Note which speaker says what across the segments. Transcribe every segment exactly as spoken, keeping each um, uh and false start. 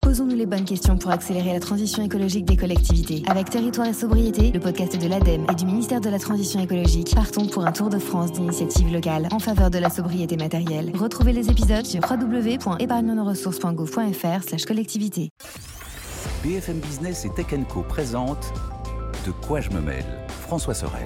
Speaker 1: Posons-nous les bonnes questions pour accélérer la transition écologique des collectivités. Avec Territoire et Sobriété, le podcast de l'ADEME et du ministère de la Transition écologique, partons pour un tour de France d'initiatives locales en faveur de la sobriété matérielle. Retrouvez les épisodes sur w w w point épargne nos ressources point gouv point f r slash collectivité.
Speaker 2: B F M Business et Tech and Co présente De quoi je me mêle, François Sorel.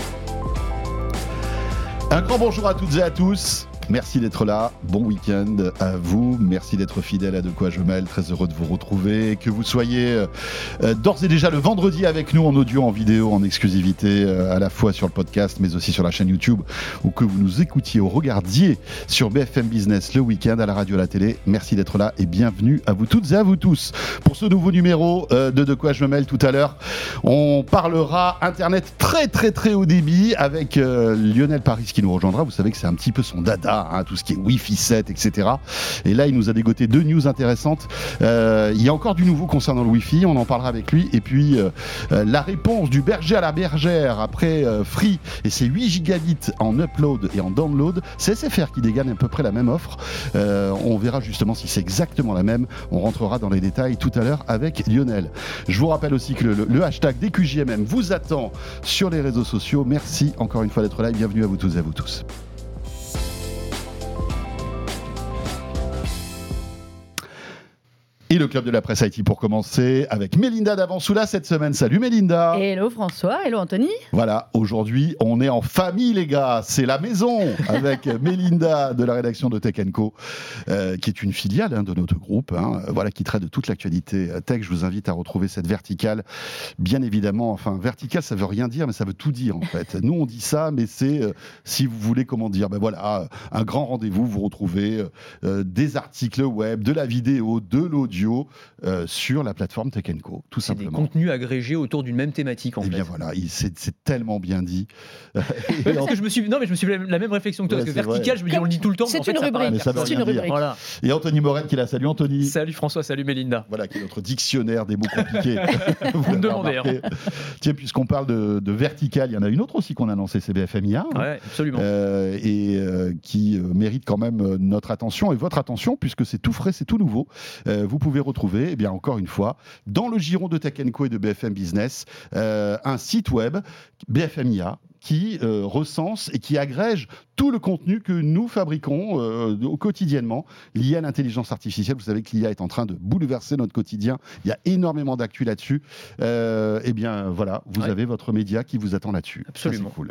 Speaker 3: Un grand bonjour à toutes et à tous. Merci d'être là, bon week-end à vous, merci d'être fidèles à De quoi je me mêle, très heureux de vous retrouver, que vous soyez euh, d'ores et déjà le vendredi avec nous en audio, en vidéo, en exclusivité, euh, à la fois sur le podcast mais aussi sur la chaîne YouTube, ou que vous nous écoutiez ou regardiez sur B F M Business le week-end à la radio, à la télé. Merci d'être là et bienvenue à vous toutes et à vous tous. Pour ce nouveau numéro euh, de De quoi je me mêle, tout à l'heure, on parlera Internet très très très haut débit avec euh, Lionel Paris qui nous rejoindra. Vous savez que c'est un petit peu son dada. Hein, tout ce qui est Wi-Fi sept, et cetera. Et là, il nous a dégoté deux news intéressantes. Euh, il y a encore du nouveau concernant le Wi-Fi, on en parlera avec lui. Et puis, euh, euh, la réponse du berger à la bergère après euh, Free et ses huit gigabits en upload et en download. C'est S F R qui dégaine à peu près la même offre. Euh, on verra justement si c'est exactement la même. On rentrera dans les détails tout à l'heure avec Lionel. Je vous rappelle aussi que le, le, le hashtag D Q J M M vous attend sur les réseaux sociaux. Merci encore une fois d'être là et bienvenue à vous tous et à vous tous. Et le club de la presse I T pour commencer avec Mélinda Davansoula cette semaine. Salut Mélinda.
Speaker 4: Hello François, hello Anthony.
Speaker 3: Voilà, aujourd'hui on est en famille les gars, c'est la maison avec Mélinda de la rédaction de Tech and Co, euh, qui est une filiale hein, de notre groupe, hein, voilà, qui traite de toute l'actualité tech. Je vous invite à retrouver cette verticale, bien évidemment. Enfin, verticale ça veut rien dire, mais ça veut tout dire en fait. Nous on dit ça, mais c'est, euh, si vous voulez comment dire, ben voilà, un grand rendez-vous, vous retrouvez euh, des articles web, de la vidéo, de l'audio, Euh, sur la plateforme Tech and Co, tout
Speaker 5: c'est
Speaker 3: simplement.
Speaker 5: Des contenus agrégés autour d'une même thématique, en
Speaker 3: et
Speaker 5: fait.
Speaker 3: Eh bien voilà, il, c'est, c'est tellement bien dit.
Speaker 5: parce que je me suis, non mais je me suis fait la même réflexion que toi, ouais, parce que vertical, vrai. Je me dis on le dit tout le temps,
Speaker 4: c'est
Speaker 5: mais en
Speaker 4: une
Speaker 5: fait,
Speaker 4: rubrique.
Speaker 5: Ça
Speaker 4: c'est une rubrique.
Speaker 5: Voilà.
Speaker 3: Et Anthony Morel qui est là. Salut Anthony.
Speaker 5: Salut François, salut Mélinda.
Speaker 3: Voilà, qui est notre dictionnaire des mots compliqués.
Speaker 5: Vous me demandez. Hein.
Speaker 3: Tiens, puisqu'on parle de, de vertical, il y en a une autre aussi qu'on a lancée, c'est B F M I A.
Speaker 5: Hein, ouais, absolument.
Speaker 3: Euh, et euh, qui euh, mérite quand même euh, notre attention et votre attention, puisque c'est tout frais, c'est tout nouveau. Euh, vous pouvez retrouver, eh bien encore une fois, dans le giron de Tech and Co et de B F M Business, euh, un site web, B F M I A, qui euh, recense et qui agrège tout le contenu que nous fabriquons euh, quotidiennement lié à l'intelligence artificielle. Vous savez que l'I A est en train de bouleverser notre quotidien. Il y a énormément d'actu là-dessus. Euh, eh bien, voilà, vous ouais. avez votre média qui vous attend là-dessus.
Speaker 5: Absolument.
Speaker 3: Ça, c'est cool.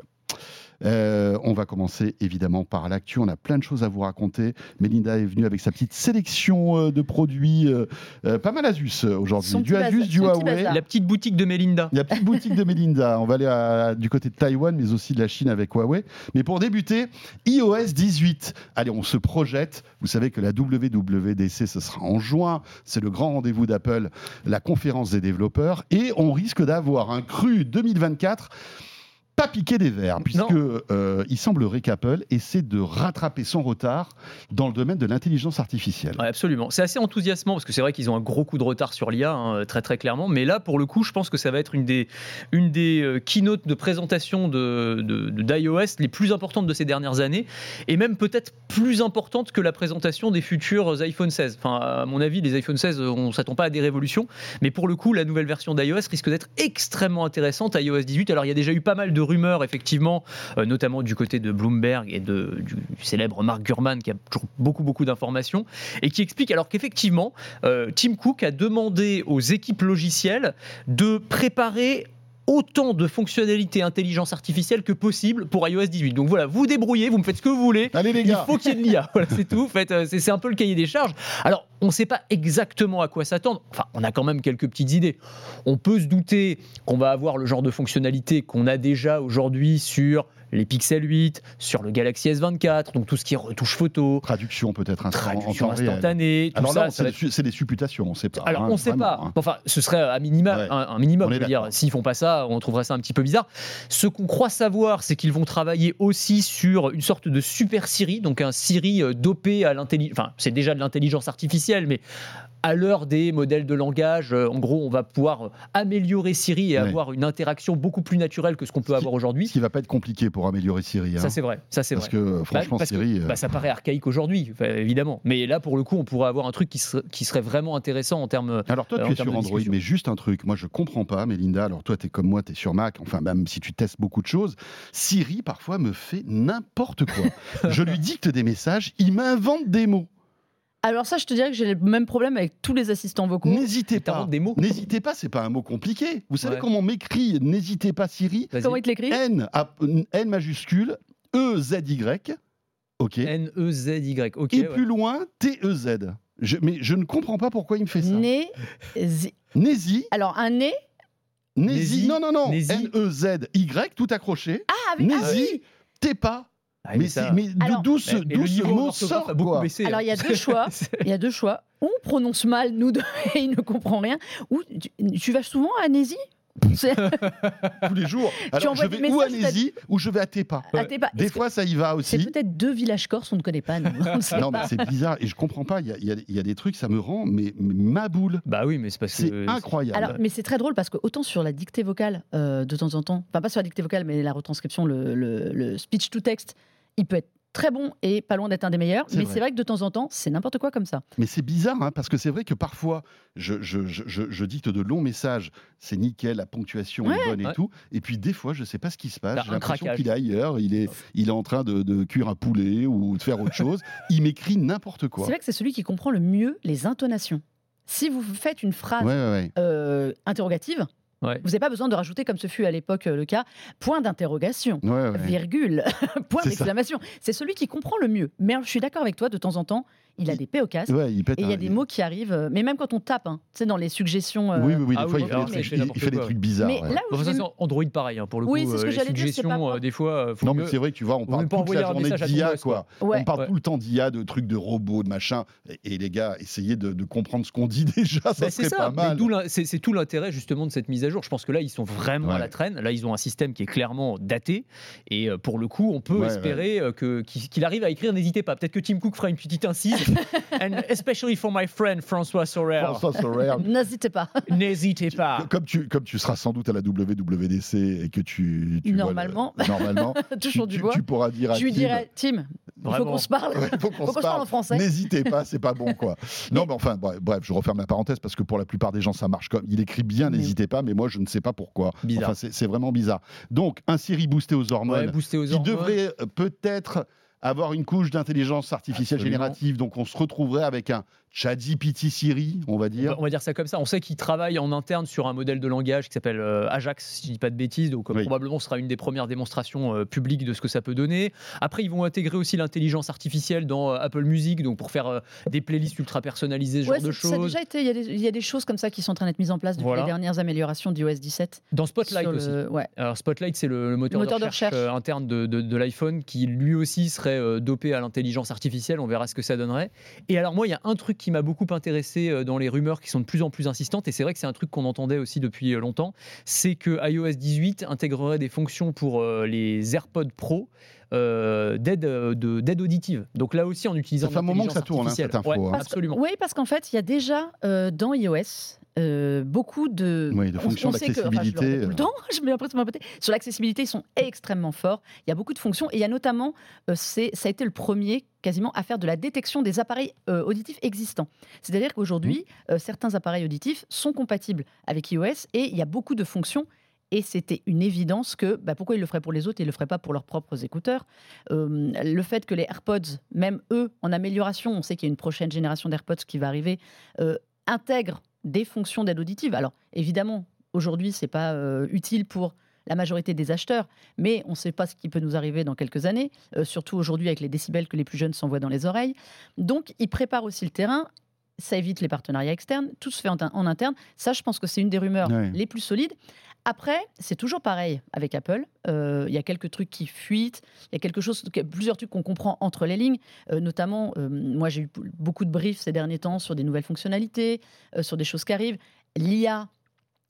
Speaker 3: Euh, on va commencer évidemment par l'actu. On a plein de choses à vous raconter. Mélinda est venue avec sa petite sélection euh, de produits, euh, euh, pas mal Asus aujourd'hui.
Speaker 4: Son
Speaker 3: du Asus, du Huawei.
Speaker 5: La petite boutique de Mélinda.
Speaker 3: La petite boutique de Mélinda. On va aller à, du côté de Taïwan, mais aussi de la Chine avec Huawei. Mais pour débuter, i O S dix-huit. Allez, on se projette. Vous savez que la W W D C, ce sera en juin. C'est le grand rendez-vous d'Apple, la conférence des développeurs. Et on risque d'avoir un cru deux mille vingt-quatre pas piqué des verres, puisque euh, il semblerait qu'Apple essaie de rattraper son retard dans le domaine de l'intelligence artificielle.
Speaker 5: Ouais, absolument. C'est assez enthousiasmant, parce que c'est vrai qu'ils ont un gros coup de retard sur l'I A, hein, très très clairement, mais là, pour le coup, je pense que ça va être une des, une des euh, keynotes de présentation de, de, de, d'iOS les plus importantes de ces dernières années, et même peut-être plus importante que la présentation des futurs iPhone seize. Enfin, à mon avis, les iPhone seize, on ne s'attend pas à des révolutions, mais pour le coup, la nouvelle version d'iOS risque d'être extrêmement intéressante, i O S dix-huit. Alors, il y a déjà eu pas mal de rumeurs, effectivement, euh, notamment du côté de Bloomberg et de, du, du célèbre Mark Gurman, qui a toujours beaucoup, beaucoup d'informations, et qui explique alors qu'effectivement, euh, Tim Cook a demandé aux équipes logicielles de préparer autant de fonctionnalités intelligence artificielle que possible pour i O S dix-huit. Donc voilà, vous débrouillez, vous me faites ce que vous voulez.
Speaker 3: Allez les gars.
Speaker 5: Il faut qu'il y ait de l'I A. Voilà, c'est tout. Faites, c'est, c'est un peu le cahier des charges. Alors, on ne sait pas exactement à quoi s'attendre. Enfin, on a quand même quelques petites idées. On peut se douter qu'on va avoir le genre de fonctionnalités qu'on a déjà aujourd'hui sur les Pixel huit, sur le Galaxy S vingt-quatre, donc tout ce qui est retouche photo.
Speaker 3: Traduction peut-être instant,
Speaker 5: traduction
Speaker 3: en temps
Speaker 5: instantanée, tout
Speaker 3: Alors
Speaker 5: ça.
Speaker 3: là,
Speaker 5: ça
Speaker 3: c'est,
Speaker 5: être...
Speaker 3: c'est des supputations, on ne sait pas.
Speaker 5: Alors,
Speaker 3: hein,
Speaker 5: on ne sait
Speaker 3: vraiment,
Speaker 5: pas.
Speaker 3: Hein.
Speaker 5: Enfin, ce serait un, minima,
Speaker 3: ouais.
Speaker 5: un, un minimum.
Speaker 3: On est
Speaker 5: je veux dire, s'ils ne font pas ça, on trouverait ça un petit peu bizarre. Ce qu'on croit savoir, c'est qu'ils vont travailler aussi sur une sorte de super Siri, donc un Siri dopé à l'intelligence. Enfin, c'est déjà de l'intelligence artificielle, mais à l'heure des modèles de langage, euh, en gros, on va pouvoir améliorer Siri et
Speaker 3: Ouais.
Speaker 5: avoir une interaction beaucoup plus naturelle que ce qu'on peut
Speaker 3: Ce qui-
Speaker 5: avoir aujourd'hui.
Speaker 3: Ce qui va pas être compliqué pour améliorer Siri. Hein,
Speaker 5: Ça, c'est vrai. Ça, c'est
Speaker 3: parce
Speaker 5: vrai.
Speaker 3: que franchement,
Speaker 5: Bah, parce que,
Speaker 3: Siri. euh,
Speaker 5: bah, ça paraît archaïque aujourd'hui, enfin, évidemment. Mais là, pour le coup, on pourrait avoir un truc qui, ser- qui serait vraiment intéressant en termes.
Speaker 3: Alors toi,
Speaker 5: euh,
Speaker 3: tu
Speaker 5: en
Speaker 3: es
Speaker 5: termes
Speaker 3: sur
Speaker 5: de
Speaker 3: Android,
Speaker 5: discussion.
Speaker 3: mais juste un truc. Moi, je comprends pas, Mélinda. Alors toi, tu es comme moi, tu es sur Mac. Enfin, même si tu testes beaucoup de choses, Siri, parfois, me fait n'importe quoi. Je lui dicte des messages, il m'invente des mots.
Speaker 4: Alors ça, je te dirais que j'ai le même problème avec tous les assistants vocaux.
Speaker 3: N'hésitez
Speaker 5: Il
Speaker 3: pas.
Speaker 5: t'invente des mots.
Speaker 3: N'hésitez pas, c'est pas un mot compliqué. Vous savez
Speaker 5: Ouais.
Speaker 3: comment on m'écrit N'hésitez pas Siri.
Speaker 5: Vas-y.
Speaker 4: Comment il te l'écrit
Speaker 3: N, A- N majuscule, E Z Y. Ok.
Speaker 5: N E Z Y. Ok.
Speaker 3: Et
Speaker 5: ouais.
Speaker 3: plus loin, T E Z. Je, mais je ne comprends pas pourquoi il me fait ça.
Speaker 4: Né. zi-
Speaker 3: Nézi,
Speaker 4: Alors un nez.
Speaker 3: Nézi,
Speaker 5: Nézi,
Speaker 3: non, non, non,
Speaker 5: Nézi.
Speaker 3: N E Z Y, tout accroché.
Speaker 4: Ah, oui, ah
Speaker 3: Nézi,
Speaker 4: oui.
Speaker 3: t'es pas.
Speaker 5: Ah,
Speaker 3: mais
Speaker 5: ça-
Speaker 3: c'est- mais
Speaker 4: Alors-
Speaker 3: d'où ce,
Speaker 5: mais- mais
Speaker 3: d'où
Speaker 5: le
Speaker 3: ce
Speaker 5: niveau
Speaker 3: mot
Speaker 5: d'orthographe
Speaker 3: sort
Speaker 5: a beaucoup
Speaker 3: quoi.
Speaker 5: baissé.
Speaker 4: Alors
Speaker 5: hein.
Speaker 4: il y a deux choix. Il y a deux choix. Ou on prononce mal, nous deux, et il ne comprend rien. Ou tu, tu vas souvent à Nézi C'est-
Speaker 3: Tous les jours. Alors je
Speaker 4: envoies
Speaker 3: vais
Speaker 4: des
Speaker 3: ou à
Speaker 4: messages, t'as-
Speaker 3: Nézi ou je vais à Tepa.
Speaker 4: Ah, t'es pas-
Speaker 3: Des
Speaker 4: est-ce que
Speaker 3: fois, ça y va
Speaker 4: c'est
Speaker 3: aussi.
Speaker 4: peut-être deux villages corses, on ne connaît pas. Nous. On ne sait
Speaker 3: Non, mais
Speaker 4: pas.
Speaker 3: c'est bizarre et je comprends pas. Il y a, il y a- il y a des trucs, ça me rend mais, mais ma boule.
Speaker 5: Bah oui, mais c'est parce
Speaker 3: C'est
Speaker 5: que.
Speaker 3: incroyable.
Speaker 4: Alors, mais c'est très drôle parce que autant sur la dictée vocale, euh, de temps en temps, enfin pas sur la dictée vocale, mais la retranscription, le, le- le speech to text, il peut être très bon et pas loin d'être un des meilleurs.
Speaker 3: C'est
Speaker 4: Mais
Speaker 3: vrai.
Speaker 4: c'est vrai que de temps en temps, c'est n'importe quoi comme ça.
Speaker 3: Mais c'est bizarre, hein, parce que c'est vrai que parfois, je, je, je, je- je dicte de longs messages, c'est nickel, la ponctuation est bonne et
Speaker 5: Ouais.
Speaker 3: tout. Et puis des fois, je sais pas ce qui se passe.
Speaker 5: T'as
Speaker 3: J'ai
Speaker 5: un
Speaker 3: l'impression
Speaker 5: craquage.
Speaker 3: qu'il est ailleurs, il est, il est en train de, de cuire un poulet ou de faire autre chose. Il m'écrit n'importe quoi.
Speaker 4: C'est vrai que c'est celui qui comprend le mieux les intonations. Si vous faites une phrase
Speaker 3: Ouais, ouais, ouais.
Speaker 4: euh, interrogative,
Speaker 5: Ouais.
Speaker 4: vous n'avez pas besoin de rajouter, comme ce fut à l'époque euh, le cas, point d'interrogation.
Speaker 3: Ouais, ouais.
Speaker 4: Virgule, point
Speaker 3: C'est ça.
Speaker 4: d'exclamation. C'est celui qui comprend le mieux. Mais je suis d'accord avec toi, de temps en temps, il a des P au casque.
Speaker 3: Ouais, il pète
Speaker 4: Et il y a
Speaker 3: un-
Speaker 4: des mots qui arrivent, euh, mais même quand on tape, hein, tu sais, dans les suggestions. euh,
Speaker 3: Oui, oui, oui, des
Speaker 5: Ah
Speaker 3: fois,
Speaker 5: oui,
Speaker 3: il fait
Speaker 5: alors
Speaker 3: des
Speaker 5: c'est
Speaker 3: trucs,
Speaker 5: chez
Speaker 3: il- il
Speaker 5: n'importe
Speaker 3: fait des
Speaker 5: quoi.
Speaker 3: trucs bizarres.
Speaker 4: Mais
Speaker 3: ouais.
Speaker 4: là où
Speaker 5: Bon,
Speaker 4: je
Speaker 5: ça,
Speaker 4: vais-
Speaker 5: c'est Android pareil, hein, pour le
Speaker 4: Oui,
Speaker 5: coup.
Speaker 4: c'est ce
Speaker 5: euh,
Speaker 4: que
Speaker 5: les
Speaker 4: j'allais dire, c'est
Speaker 5: suggestions,
Speaker 4: pas-
Speaker 5: euh, des fois, euh, faut
Speaker 3: Non, mais
Speaker 5: mieux-
Speaker 3: c'est vrai que tu vois, on
Speaker 5: vaut
Speaker 3: parle
Speaker 5: même pas
Speaker 3: toute
Speaker 5: envoyer
Speaker 3: la
Speaker 5: un
Speaker 3: journée
Speaker 5: message à
Speaker 3: d'I A,
Speaker 5: ton boss,
Speaker 3: quoi.
Speaker 4: Ouais.
Speaker 3: On parle
Speaker 5: Ouais.
Speaker 3: tout le temps d'I A, de trucs de robots, de machin. Et, et les gars, essayez de, de comprendre ce qu'on dit déjà, ça
Speaker 5: Bah,
Speaker 3: serait
Speaker 5: c'est ça,
Speaker 3: pas
Speaker 5: mais
Speaker 3: mal.
Speaker 5: d'où l'in- c'est c'est tout l'intérêt justement de cette mise à jour. Je pense que là, ils sont vraiment
Speaker 3: Ouais.
Speaker 5: à la traîne. Là, ils ont un système qui est clairement daté. Et euh, pour le coup, on peut
Speaker 3: Ouais,
Speaker 5: espérer euh, que- qu'il qu'il arrive à écrire. N'hésitez pas. Peut-être que Tim Cook fera une petite incise. And especially for my friend François Sorel.
Speaker 3: François Sorel.
Speaker 4: N'hésitez pas.
Speaker 5: N'hésitez pas.
Speaker 3: Comme tu, comme tu seras sans doute à la W W D C et que tu. tu vois
Speaker 4: Normalement.
Speaker 3: le- normalement.
Speaker 4: Toujours
Speaker 3: tu,
Speaker 4: du bois.
Speaker 3: tu pourras dire à
Speaker 4: Je lui
Speaker 3: Tim,
Speaker 4: dirais, Tim, il faut
Speaker 5: Vraiment.
Speaker 4: qu'on se parle.
Speaker 3: Ouais, faut qu'on
Speaker 4: Faut
Speaker 3: se
Speaker 4: qu'on se parle en français.
Speaker 3: N'hésitez pas, c'est pas bon quoi. Non, mais enfin, bref, bref, je referme la parenthèse parce que pour la plupart des gens, ça marche comme. Il écrit bien,
Speaker 4: Mais-
Speaker 3: n'hésitez pas, mais moi, je ne sais pas pourquoi.
Speaker 5: Bizarre.
Speaker 3: Enfin, c'est c'est vraiment bizarre. Donc, un Siri boosté aux hormones
Speaker 5: Ouais, booster aux
Speaker 3: qui
Speaker 5: hormones.
Speaker 3: devrait euh, peut-être avoir une couche d'intelligence artificielle
Speaker 5: Absolument.
Speaker 3: générative. Donc, on se retrouverait avec un ChatGPT Siri, on va
Speaker 5: On
Speaker 3: dire.
Speaker 5: va- on va dire ça comme ça. On sait qu'ils travaillent en interne sur un modèle de langage qui s'appelle euh, Ajax, si je dis pas de bêtises. Donc euh,
Speaker 3: Oui.
Speaker 5: probablement ce sera une des premières démonstrations euh, publiques de ce que ça peut donner. Après, ils vont intégrer aussi l'intelligence artificielle dans euh, Apple Music, donc pour faire euh, des playlists ultra personnalisées, ce
Speaker 4: Ouais,
Speaker 5: genre de
Speaker 4: ça- ça a
Speaker 5: choses.
Speaker 4: déjà été. Il y, a des- il y a des choses comme ça qui sont en train d'être mises en place depuis
Speaker 5: Voilà.
Speaker 4: les dernières améliorations d'iOS dix-sept.
Speaker 5: Dans Spotlight
Speaker 4: sur le-
Speaker 5: aussi.
Speaker 4: Ouais.
Speaker 5: Alors Spotlight, c'est le, le moteur,
Speaker 4: Le moteur
Speaker 5: de
Speaker 4: de
Speaker 5: recherche,
Speaker 4: recherche.
Speaker 5: euh, interne de, de- de l'iPhone qui lui aussi serait euh, dopé à l'intelligence artificielle. On verra ce que ça donnerait. Et alors moi, il y a un truc qui m'a beaucoup intéressé euh, dans les rumeurs qui sont de plus en plus insistantes, et c'est vrai que c'est un truc qu'on entendait aussi depuis euh, longtemps, c'est que iOS dix-huit intégrerait des fonctions pour euh, les AirPods Pro euh, d'aide euh, de- d'aide auditive. Donc là aussi en utilisant
Speaker 3: Ça fait un moment que
Speaker 5: l'intelligence
Speaker 3: ça tourne, hein,
Speaker 5: artificielle.
Speaker 3: cette info,
Speaker 5: Ouais,
Speaker 3: hein.
Speaker 4: Parce que-
Speaker 5: absolument.
Speaker 4: Oui, parce qu'en fait, il y a déjà euh, dans iOS euh, beaucoup de,
Speaker 3: Oui, de fonctions
Speaker 4: on sait que- enfin, je le
Speaker 3: d'accessibilité,
Speaker 4: répète tout le
Speaker 3: euh.
Speaker 4: temps, je mets l'impression de me répéter. Sur l'accessibilité, ils sont extrêmement forts. Il y a beaucoup de fonctions et il y a notamment, euh, c'est, ça a été le premier quasiment à faire de la détection des appareils euh, auditifs existants. C'est-à-dire qu'aujourd'hui,
Speaker 3: Mmh.
Speaker 4: euh, certains appareils auditifs sont compatibles avec iOS et il y a beaucoup de fonctions. Et c'était une évidence que bah, pourquoi ils le feraient pour les autres et ils ne le feraient pas pour leurs propres écouteurs. Euh, le fait que les AirPods, même eux, en amélioration, on sait qu'il y a une prochaine génération d'AirPods qui va arriver, euh, intègrent des fonctions d'aide auditive. Alors évidemment, aujourd'hui, ce n'est pas euh, utile pour la majorité des acheteurs, mais on ne sait pas ce qui peut nous arriver dans quelques années, euh, surtout aujourd'hui avec les décibels que les plus jeunes s'envoient dans les oreilles. Donc, ils préparent aussi le terrain. Ça évite les partenariats externes. Tout se fait en, en interne. Ça, je pense que c'est une des rumeurs
Speaker 3: Ouais.
Speaker 4: les plus solides. Après, c'est toujours pareil avec Apple. Euh, Il y a quelques trucs qui fuitent. Il y a quelque chose, plusieurs trucs qu'on comprend entre les lignes. Euh, notamment, euh, moi, j'ai eu beaucoup de briefs ces derniers temps sur des nouvelles fonctionnalités, euh, sur des choses qui arrivent. L'I A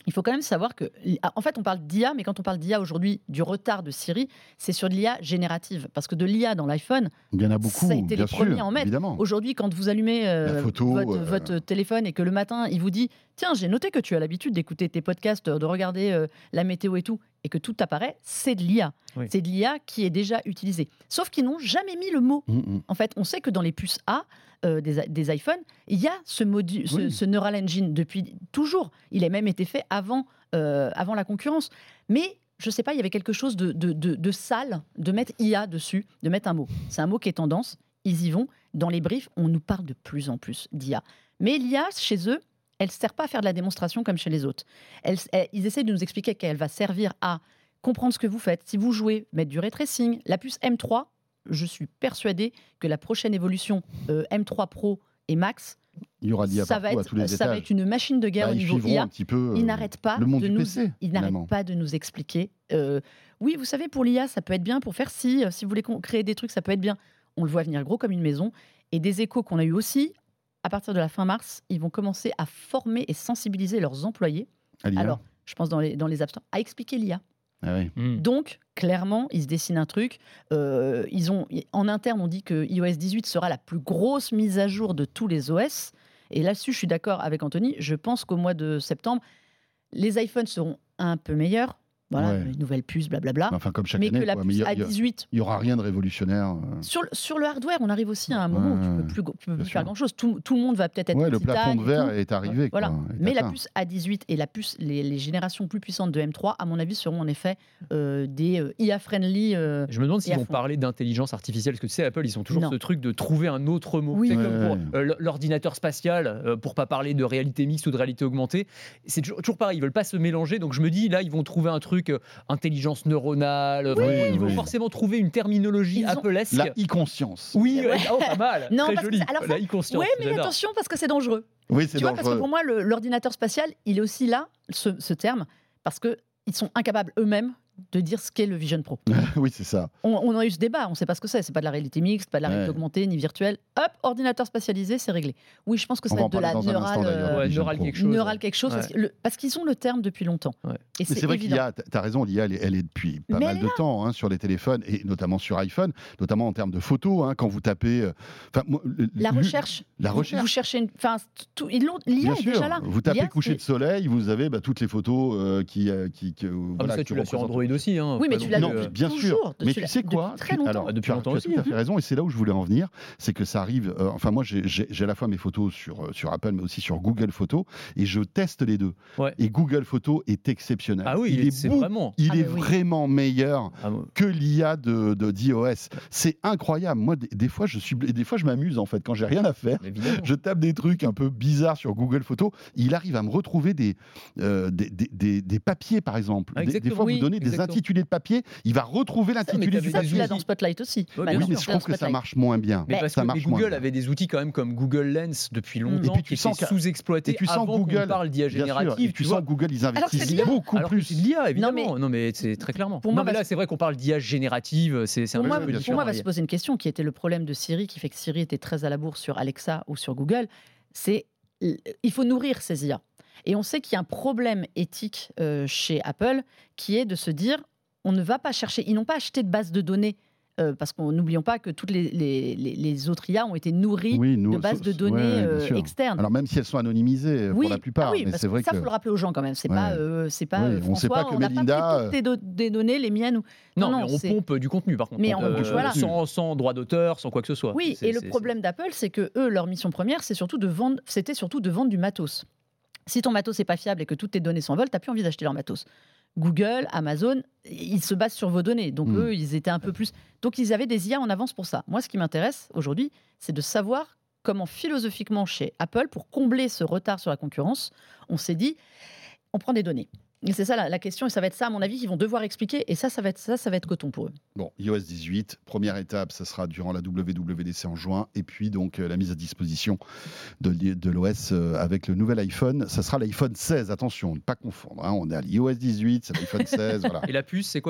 Speaker 4: il faut quand même savoir que, en fait, on parle d'I A, mais quand on parle d'I A aujourd'hui, du retard de Siri, c'est sur de l'I A générative. Parce que de l'I A dans l'iPhone,
Speaker 3: il y en a beaucoup,
Speaker 4: ça a été
Speaker 3: bien
Speaker 4: les premiers
Speaker 3: sûr,
Speaker 4: à en mettre.
Speaker 3: évidemment.
Speaker 4: Aujourd'hui, quand vous allumez euh,
Speaker 3: photo,
Speaker 4: votre,
Speaker 3: euh...
Speaker 4: votre téléphone et que le matin, il vous dit « Tiens, j'ai noté que tu as l'habitude d'écouter tes podcasts, de regarder euh, la météo et tout, et que tout apparaît », c'est de l'I A. Oui. C'est de l'I A qui est déjà utilisée. Sauf qu'ils n'ont jamais mis le mot. Mm-hmm. En fait, on sait que dans les puces A, Euh, des, des iPhones, il y a ce, modu- ce, oui. ce Neural Engine depuis toujours. Il a même été fait avant, euh, avant la concurrence. Mais je ne sais pas, il y avait quelque chose de, de, de, de sale de mettre I A dessus, de mettre un mot. C'est un mot qui est tendance. Ils y vont. Dans les briefs, on nous parle de plus en plus d'I A. Mais l'I A, chez eux, elle ne sert pas à faire de la démonstration comme chez les autres. Elle, elle, ils essaient de nous expliquer qu'elle va servir à comprendre ce que vous faites. Si vous jouez, mettre du ray tracing. La puce M trois, je suis persuadée que la prochaine évolution euh, M trois Pro et Max,
Speaker 3: il y aura l'I A
Speaker 4: ça, va être,
Speaker 3: à tous les
Speaker 4: ça
Speaker 3: étages.
Speaker 4: va être une machine de guerre
Speaker 3: bah,
Speaker 4: au niveau I A.
Speaker 3: Un petit peu, euh,
Speaker 4: ils n'arrêtent pas,
Speaker 3: le monde
Speaker 4: de
Speaker 3: du
Speaker 4: nous,
Speaker 3: P C,
Speaker 4: ils n'arrêtent pas de nous expliquer. Euh, oui, vous savez, pour l'I A, ça peut être bien pour faire ci. Si vous voulez créer des trucs, ça peut être bien. On le voit venir gros comme une maison. Et des échos qu'on a eu aussi, à partir de la fin mars, ils vont commencer à former et sensibiliser leurs employés. Alors, je pense dans les, dans les App Store, à expliquer l'I A.
Speaker 3: Ah oui.
Speaker 4: mmh. Donc, clairement, ils se dessinent un truc. Euh, ils ont, en interne, on dit que i O S dix-huit sera la plus grosse mise à jour de tous les O S. Et là-dessus, je suis d'accord avec Anthony. Je pense qu'au mois de septembre, les iPhones seront un peu meilleurs. Voilà,
Speaker 3: ouais.
Speaker 4: une nouvelle puce, blablabla.
Speaker 3: Enfin, comme chaque
Speaker 4: mais
Speaker 3: année,
Speaker 4: que la
Speaker 3: quoi.
Speaker 4: puce
Speaker 3: Mais
Speaker 4: A dix-huit...
Speaker 3: Il n'y aura rien de révolutionnaire. Euh...
Speaker 4: Sur, le, sur le hardware, on arrive aussi à un moment ouais, où tu ne peux plus, tu peux plus faire grand-chose. Tout, tout le monde va peut-être être
Speaker 3: ouais, le plafond de verre est arrivé.
Speaker 4: Voilà.
Speaker 3: Quoi,
Speaker 4: mais
Speaker 3: atteint.
Speaker 4: la puce A dix-huit et la puce, les, les générations plus puissantes de M trois, à mon avis, seront en effet euh, des euh, I A-friendly. Euh,
Speaker 5: Je me demande s'ils vont parler d'intelligence artificielle, parce que tu sais, Apple, ils ont toujours
Speaker 4: non.
Speaker 5: ce truc de trouver un autre mot.
Speaker 4: Oui.
Speaker 5: C'est
Speaker 3: ouais,
Speaker 5: comme
Speaker 3: ouais.
Speaker 5: pour euh, l'ordinateur spatial, euh, pour pas parler de réalité mixte ou de réalité augmentée. C'est toujours, toujours pareil, ils veulent pas se mélanger. Donc je me dis, là, ils vont trouver un truc, euh, intelligence neuronale. Oui,
Speaker 3: oui,
Speaker 5: ils vont
Speaker 3: oui.
Speaker 5: forcément trouver une terminologie Apple-esque.
Speaker 3: La e-conscience.
Speaker 5: Oui, ouais. Oh, pas mal.
Speaker 4: Non,
Speaker 5: très
Speaker 4: parce
Speaker 5: joli.
Speaker 4: Que, alors,
Speaker 5: la e-conscience.
Speaker 4: Oui, mais
Speaker 5: j'adore.
Speaker 4: attention, parce que c'est dangereux.
Speaker 3: Oui, c'est
Speaker 4: tu
Speaker 3: dangereux.
Speaker 4: vois, parce que pour moi, le, l'ordinateur spatial, il est aussi là, ce, ce terme, parce qu'ils sont incapables eux-mêmes de dire ce qu'est le Vision Pro.
Speaker 3: Oui, c'est ça.
Speaker 4: On, on a eu ce débat, on ne sait pas ce que c'est. C'est pas de la réalité mixte, pas de la réalité ouais. augmentée, ni virtuelle. Hop, ordinateur spatialisé, c'est réglé. Oui, je pense que ça va être de la neurale,
Speaker 5: euh, ouais, neurale quelque chose.
Speaker 4: Neurale quelque chose, ouais. parce, le, parce qu'ils ont le terme depuis longtemps.
Speaker 3: Ouais. Et c'est, c'est vrai qu'il y a, tu as raison, l'I A, elle, elle est depuis pas
Speaker 4: Mais
Speaker 3: mal de temps hein, sur les téléphones, et notamment sur iPhone, notamment en termes de photos, hein, quand vous tapez... Euh, moi,
Speaker 4: la
Speaker 3: le,
Speaker 4: recherche.
Speaker 3: La
Speaker 4: vous,
Speaker 3: recherche.
Speaker 4: Vous cherchez une... Enfin, tout, ils l'ont, l'I A
Speaker 3: Bien
Speaker 4: est
Speaker 3: sûr.
Speaker 4: déjà là.
Speaker 3: Vous tapez
Speaker 4: l'I A,
Speaker 3: coucher
Speaker 4: c'est...
Speaker 3: de soleil, vous avez bah, toutes les photos euh, qui... Euh, qui, qui euh,
Speaker 5: ah,
Speaker 3: voilà,
Speaker 5: ça,
Speaker 3: qui
Speaker 5: tu l'as sur Android aussi. Hein,
Speaker 4: oui, mais tu l'as
Speaker 3: non,
Speaker 4: depuis
Speaker 3: bien
Speaker 4: toujours,
Speaker 3: sûr. Mais tu sais quoi,
Speaker 4: très longtemps.
Speaker 3: alors,
Speaker 5: depuis
Speaker 3: tu as,
Speaker 5: longtemps
Speaker 3: tu as
Speaker 5: aussi,
Speaker 3: tout à
Speaker 5: hein.
Speaker 3: fait raison, et c'est là où je voulais en venir, c'est que ça arrive. Euh, enfin, moi, j'ai, j'ai, j'ai à la fois mes photos sur sur Apple, mais aussi sur Google Photos, et je teste les deux.
Speaker 5: Ouais.
Speaker 3: Et Google Photos est exceptionnel.
Speaker 5: Ah oui,
Speaker 3: il,
Speaker 5: il est,
Speaker 3: est,
Speaker 5: c'est
Speaker 3: beau,
Speaker 5: vraiment.
Speaker 3: il
Speaker 4: ah
Speaker 3: est
Speaker 4: oui.
Speaker 3: vraiment meilleur
Speaker 5: ah ouais.
Speaker 3: que l'I A de, de d'iOS. C'est incroyable. Moi, des, des fois, je suis, des fois, je m'amuse en fait quand j'ai rien à faire.
Speaker 5: Évidemment.
Speaker 3: Je tape des trucs un peu bizarres sur Google Photos. Il arrive à me retrouver des euh, des, des, des, des papiers, par exemple.
Speaker 5: Ah,
Speaker 3: des, des fois,
Speaker 4: oui,
Speaker 3: vous donnez des
Speaker 5: exactement.
Speaker 3: intitulés de papier. Il va retrouver l'intitulé du
Speaker 4: ça,
Speaker 3: papier.
Speaker 4: tu l'as dans Spotlight aussi.
Speaker 5: Ouais,
Speaker 4: bah,
Speaker 5: bien
Speaker 3: oui,
Speaker 5: sûr.
Speaker 3: mais je trouve que ça
Speaker 4: Spotlight.
Speaker 3: marche moins bien.
Speaker 5: Mais parce
Speaker 3: ça
Speaker 5: que
Speaker 3: marche
Speaker 5: mais Google
Speaker 3: moins
Speaker 5: avait des outils quand même comme Google Lens depuis longtemps
Speaker 3: puis,
Speaker 5: qui
Speaker 3: tu sens
Speaker 5: étaient
Speaker 3: que-
Speaker 5: sous-exploités
Speaker 3: Et tu sens
Speaker 5: avant
Speaker 3: Google,
Speaker 5: qu'on parle d'I A
Speaker 3: bien sûr,
Speaker 5: générative.
Speaker 3: et tu sens que Google, ils
Speaker 4: Alors que
Speaker 3: investissent
Speaker 4: c'est de l'I A.
Speaker 3: beaucoup
Speaker 5: Alors que
Speaker 3: plus.
Speaker 5: c'est de l'I A, évidemment.
Speaker 4: Non,
Speaker 5: Non
Speaker 4: mais-
Speaker 5: mais, c'est très clairement.
Speaker 4: Pour
Speaker 5: non,
Speaker 4: moi,
Speaker 5: mais
Speaker 4: va
Speaker 5: là,
Speaker 4: se-
Speaker 5: c'est vrai qu'on parle d'I A générative. C'est, c'est un
Speaker 4: Pour moi,
Speaker 5: peu
Speaker 3: bien
Speaker 4: pour
Speaker 3: sûr.
Speaker 4: moi, va se poser une question qui était le problème de Siri, qui fait que Siri était très à la bourre sur Alexa ou sur Google. C'est il faut nourrir ces I A. Et on sait qu'il y a un problème éthique euh, chez Apple qui est de se dire on ne va pas chercher. Ils n'ont pas acheté de base de données. Euh, parce qu'on n'oublions pas que toutes les, les, les, les autres I A ont été nourries
Speaker 3: Oui, nous-
Speaker 4: de bases
Speaker 3: so-
Speaker 4: de données
Speaker 3: ouais, bien
Speaker 4: euh,
Speaker 3: sûr.
Speaker 4: externes.
Speaker 3: Alors même si elles sont anonymisées
Speaker 4: oui,
Speaker 3: pour la plupart,
Speaker 4: ah oui,
Speaker 3: mais
Speaker 4: parce
Speaker 3: c'est
Speaker 4: que
Speaker 3: vrai
Speaker 4: ça,
Speaker 3: que
Speaker 4: faut le rappeler aux gens quand même. C'est
Speaker 3: Ouais.
Speaker 4: pas, euh, c'est pas
Speaker 3: Oui,
Speaker 4: euh,
Speaker 3: on sait
Speaker 4: François,
Speaker 3: pas que
Speaker 4: on n'a
Speaker 3: Melinda,
Speaker 4: pas pris toutes tes do- des données, les miennes. Ou...
Speaker 5: Non,
Speaker 4: non,
Speaker 5: mais on
Speaker 4: c'est-
Speaker 5: pompe du contenu par contre.
Speaker 4: Mais on
Speaker 5: Euh,
Speaker 4: pompe, voilà.
Speaker 5: sans, sans droit d'auteur, sans quoi que ce soit.
Speaker 4: Oui,
Speaker 5: C'est-
Speaker 4: et le
Speaker 5: c'est-
Speaker 4: problème d'Apple, c'est que eux, leur mission première, c'est surtout de vendre, c'était surtout de vendre du matos. Si ton matos n'est pas fiable et que toutes tes données s'envolent, tu n'as plus envie d'acheter leur matos. Google, Amazon, ils se basent sur vos données. Donc
Speaker 3: Mm.
Speaker 4: eux, ils étaient un peu plus... Donc ils avaient des I A en avance pour ça. Moi, ce qui m'intéresse aujourd'hui, c'est de savoir comment philosophiquement chez Apple, pour combler ce retard sur la concurrence, on s'est dit, on prend des données. Et c'est ça la, la question, et ça va être ça, à mon avis, qu'ils vont devoir expliquer. Et ça, ça va être, ça, ça va être coton pour eux.
Speaker 3: bon, iOS dix-huit, première étape, ça sera durant la W W D C en juin, et puis donc euh, la mise à disposition de, l'i- de l'O S euh, avec le nouvel iPhone. Ça sera l'iPhone seize, attention, ne pas confondre. Hein, on est à l'iOS dix-huit, c'est l'iPhone seize, voilà.
Speaker 5: Et la puce, c'est quoi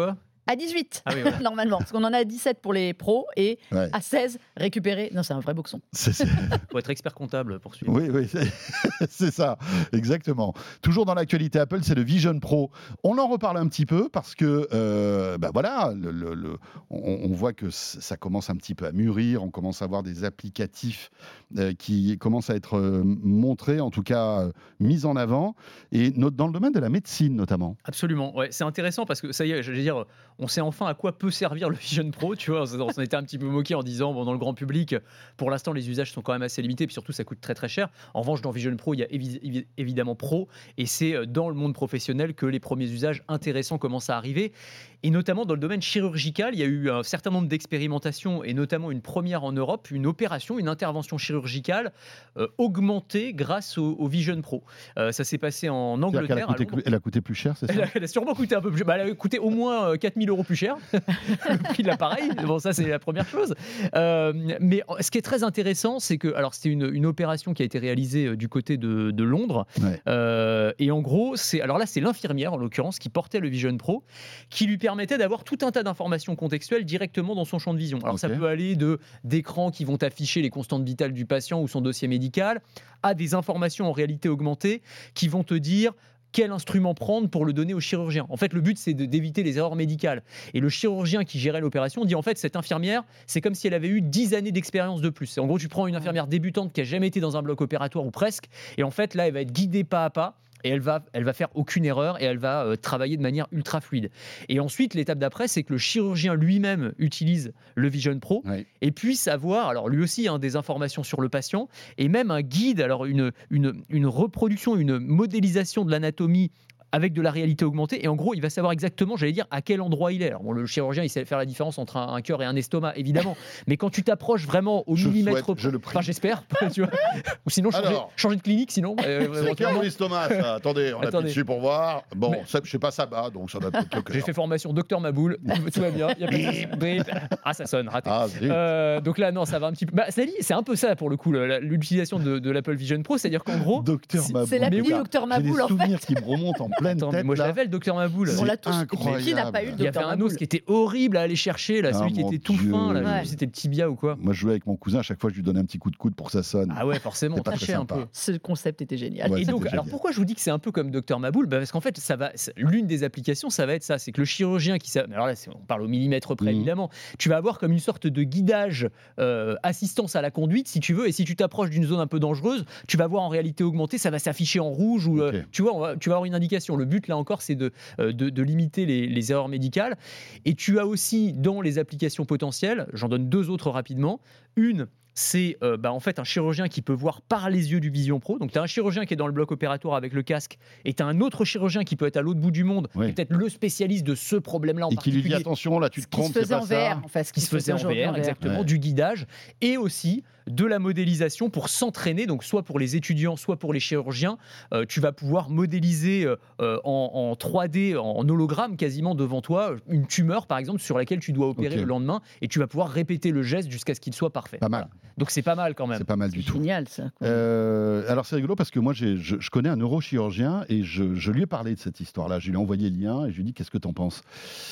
Speaker 4: à dix-huit,
Speaker 5: Ah oui, voilà.
Speaker 4: normalement. Parce qu'on en a à dix-sept pour les pros et
Speaker 3: Ouais.
Speaker 4: à seize récupérés. Non, c'est un vrai boxon.
Speaker 3: C'est- c'est-
Speaker 5: Faut être expert comptable pour suivre.
Speaker 3: Oui, oui, c'est c'est ça, exactement. Toujours dans l'actualité Apple, c'est le Vision Pro. On en reparle un petit peu parce que, euh, bah voilà, le, le- le- on, on voit que c- ça commence un petit peu à mûrir. On commence à avoir des applicatifs euh, qui commencent à être euh, montrés, en tout cas euh, mis en avant, et no- dans le domaine de la médecine notamment.
Speaker 5: Absolument, ouais, c'est intéressant parce que ça y est, j'allais dire, on sait enfin à quoi peut servir le Vision Pro, tu vois, on s'en était un petit peu moqué en disant, bon, dans le grand public, pour l'instant, les usages sont quand même assez limités, puis surtout, ça coûte très très cher. En revanche, dans Vision Pro, il y a évi- évi- évidemment Pro, et c'est dans le monde professionnel que les premiers usages intéressants commencent à arriver, et notamment dans le domaine chirurgical, il y a eu un certain nombre d'expérimentations, et notamment une première en Europe, une opération, une intervention chirurgicale euh, augmentée grâce au, au Vision Pro. Euh, ça s'est passé en
Speaker 3: C'est-à-dire qu'elle
Speaker 5: Angleterre.
Speaker 3: a
Speaker 5: à
Speaker 3: coûté,
Speaker 5: Londres.
Speaker 3: elle a coûté plus cher, c'est ça?
Speaker 5: Elle a, elle a sûrement coûté un peu plus. Bah, elle a coûté au moins euh, quatre mille euros plus cher, le prix de l'appareil. Bon, ça, c'est la première chose. Euh, mais ce qui est très intéressant, c'est que. Alors, c'était une, une opération qui a été réalisée euh, du côté de, de Londres.
Speaker 3: Ouais.
Speaker 5: Euh, et en gros, c'est. Alors là, c'est l'infirmière, en l'occurrence, qui portait le Vision Pro, qui lui permettait d'avoir tout un tas d'informations contextuelles directement dans son champ de vision. Alors, ça
Speaker 3: Ok.
Speaker 5: peut aller de d'écrans qui vont afficher les constantes vitales du patient ou son dossier médical, à des informations en réalité augmentée qui vont te dire quel instrument prendre pour le donner au chirurgien. En fait, le but, c'est de- d'éviter les erreurs médicales. Et le chirurgien qui gérait l'opération dit, en fait, cette infirmière, c'est comme si elle avait eu dix années d'expérience de plus. Et en gros, tu prends une infirmière débutante qui a jamais été dans un bloc opératoire ou presque, et en fait, là, elle va être guidée pas à pas, et elle va, elle va faire aucune erreur, et elle va euh, travailler de manière ultra fluide. Et ensuite, l'étape d'après, c'est que le chirurgien lui-même utilise le Vision Pro,
Speaker 3: Ouais.
Speaker 5: et puisse avoir, alors lui aussi, hein, des informations sur le patient, et même un guide, alors une, une, une reproduction, une modélisation de l'anatomie avec de la réalité augmentée, et en gros, il va savoir exactement, j'allais dire, à quel endroit il est. Alors bon, le chirurgien, il sait faire la différence entre un, un cœur et un estomac, évidemment, mais quand tu t'approches vraiment au
Speaker 3: Je le
Speaker 5: millimètre,
Speaker 3: souhaite, je le prie.
Speaker 5: enfin j'espère, tu vois, ou sinon changer,
Speaker 3: Alors.
Speaker 5: changer de clinique, sinon. euh,
Speaker 3: C'est cœur
Speaker 5: éventuellement.
Speaker 3: ou l'estomac, ça? Attendez, on appuie
Speaker 5: Attendez.
Speaker 3: dessus pour voir. Bon,
Speaker 5: Mais-
Speaker 3: ça, je sais pas, ça bat, donc ça doit être le cœur.
Speaker 5: J'ai fait formation docteur Maboul, tout va bien, il y a pas de souci. Bip. Ah, ça sonne, raté.
Speaker 3: Ah, zut.
Speaker 5: Euh, donc là, non, ça va un petit peu. Bah, ça dit, c'est un peu ça pour le coup, le- la- l'utilisation de, de l'Apple Vision Pro, c'est-à-dire qu'en gros.
Speaker 3: Docteur
Speaker 5: c'est-
Speaker 3: Maboul.
Speaker 4: C'est l'appli
Speaker 5: Mais oui,
Speaker 4: Docteur
Speaker 3: J'ai
Speaker 4: Maboul,
Speaker 3: des
Speaker 4: en fait.
Speaker 3: souvenirs qui me remontent en pleine
Speaker 5: Attends, mais
Speaker 3: tête.
Speaker 5: moi je
Speaker 3: là.
Speaker 5: l'avais le docteur Maboul.
Speaker 3: C'est
Speaker 4: On l'a tous.
Speaker 3: incroyable.
Speaker 4: Qui n'a pas eu le
Speaker 5: Il y avait
Speaker 4: Docteur
Speaker 5: un os
Speaker 4: Maboul?
Speaker 5: qui était horrible à aller chercher, là,
Speaker 3: Ah,
Speaker 5: celui qui
Speaker 3: mon
Speaker 5: était tout
Speaker 3: Dieu.
Speaker 5: fin, là, je sais
Speaker 4: Ouais.
Speaker 5: plus si c'était le tibia ou quoi.
Speaker 3: Moi, je jouais avec mon cousin, à chaque fois, je lui donnais un petit coup de coude pour que ça sonne.
Speaker 5: Ah ouais, forcément,
Speaker 3: C'est pas
Speaker 5: tâchez
Speaker 3: très
Speaker 5: un
Speaker 3: sympa.
Speaker 5: peu.
Speaker 4: Ce concept était génial.
Speaker 3: Ouais,
Speaker 5: Et
Speaker 3: c'était
Speaker 5: donc, alors
Speaker 3: génial.
Speaker 5: pourquoi je vous dis que c'est un peu comme docteur Maboul? Bah, parce qu'en fait, ça va, c'est- l'une des applications, ça va être ça, c'est que le chirurgien qui, sa- alors là, c'est- on parle au millimètre près
Speaker 3: Mhm.
Speaker 5: évidemment, tu vas avoir comme une sorte de guidage, euh, assistance à la conduite, si tu veux, et si tu t'approches d'une zone un peu dangereuse, tu vas voir en réalité augmentée, ça va s'afficher en rouge ou, euh,
Speaker 3: Ok.
Speaker 5: tu vois, on va- tu vas avoir une indication. Le but là encore, c'est de, euh, de, de limiter les, les erreurs médicales. Et tu as aussi dans les applications potentielles, j'en donne deux autres rapidement. Une, c'est euh, bah, en fait un chirurgien qui peut voir par les yeux du Vision Pro. Donc tu as un chirurgien qui est dans le bloc opératoire avec le casque, et tu as un autre chirurgien qui peut être à l'autre bout du monde,
Speaker 3: Oui.
Speaker 5: qui est peut-être le spécialiste de ce problème-là en
Speaker 3: Et qui lui dit
Speaker 5: particulier.
Speaker 3: attention, là, tu
Speaker 4: Ce
Speaker 3: te
Speaker 4: qui
Speaker 3: trompes,
Speaker 4: se
Speaker 3: c'est
Speaker 4: faisait
Speaker 3: pas
Speaker 4: en
Speaker 3: ça.
Speaker 4: V R, en fait. Ce
Speaker 5: qui se faisait en
Speaker 4: aujourd'hui
Speaker 5: V R, exactement,
Speaker 3: Ouais.
Speaker 5: du guidage, et aussi de la modélisation pour s'entraîner, donc soit pour les étudiants, soit pour les chirurgiens. Euh, tu vas pouvoir modéliser euh, euh, en, en trois D, en hologramme quasiment devant toi, une tumeur par exemple sur laquelle tu dois opérer
Speaker 3: Ok.
Speaker 5: le lendemain, et tu vas pouvoir répéter le geste jusqu'à ce qu'il soit parfait.
Speaker 3: Pas mal.
Speaker 5: Voilà. Donc c'est pas mal quand même.
Speaker 3: C'est pas mal
Speaker 4: C'est
Speaker 3: du tout.
Speaker 4: génial, ça. quoi.
Speaker 3: Euh, alors c'est rigolo parce que moi j'ai- je, je connais un neurochirurgien et je, je lui ai parlé de cette histoire-là. Je lui ai envoyé le lien et je lui ai dit qu'est-ce que t'en penses.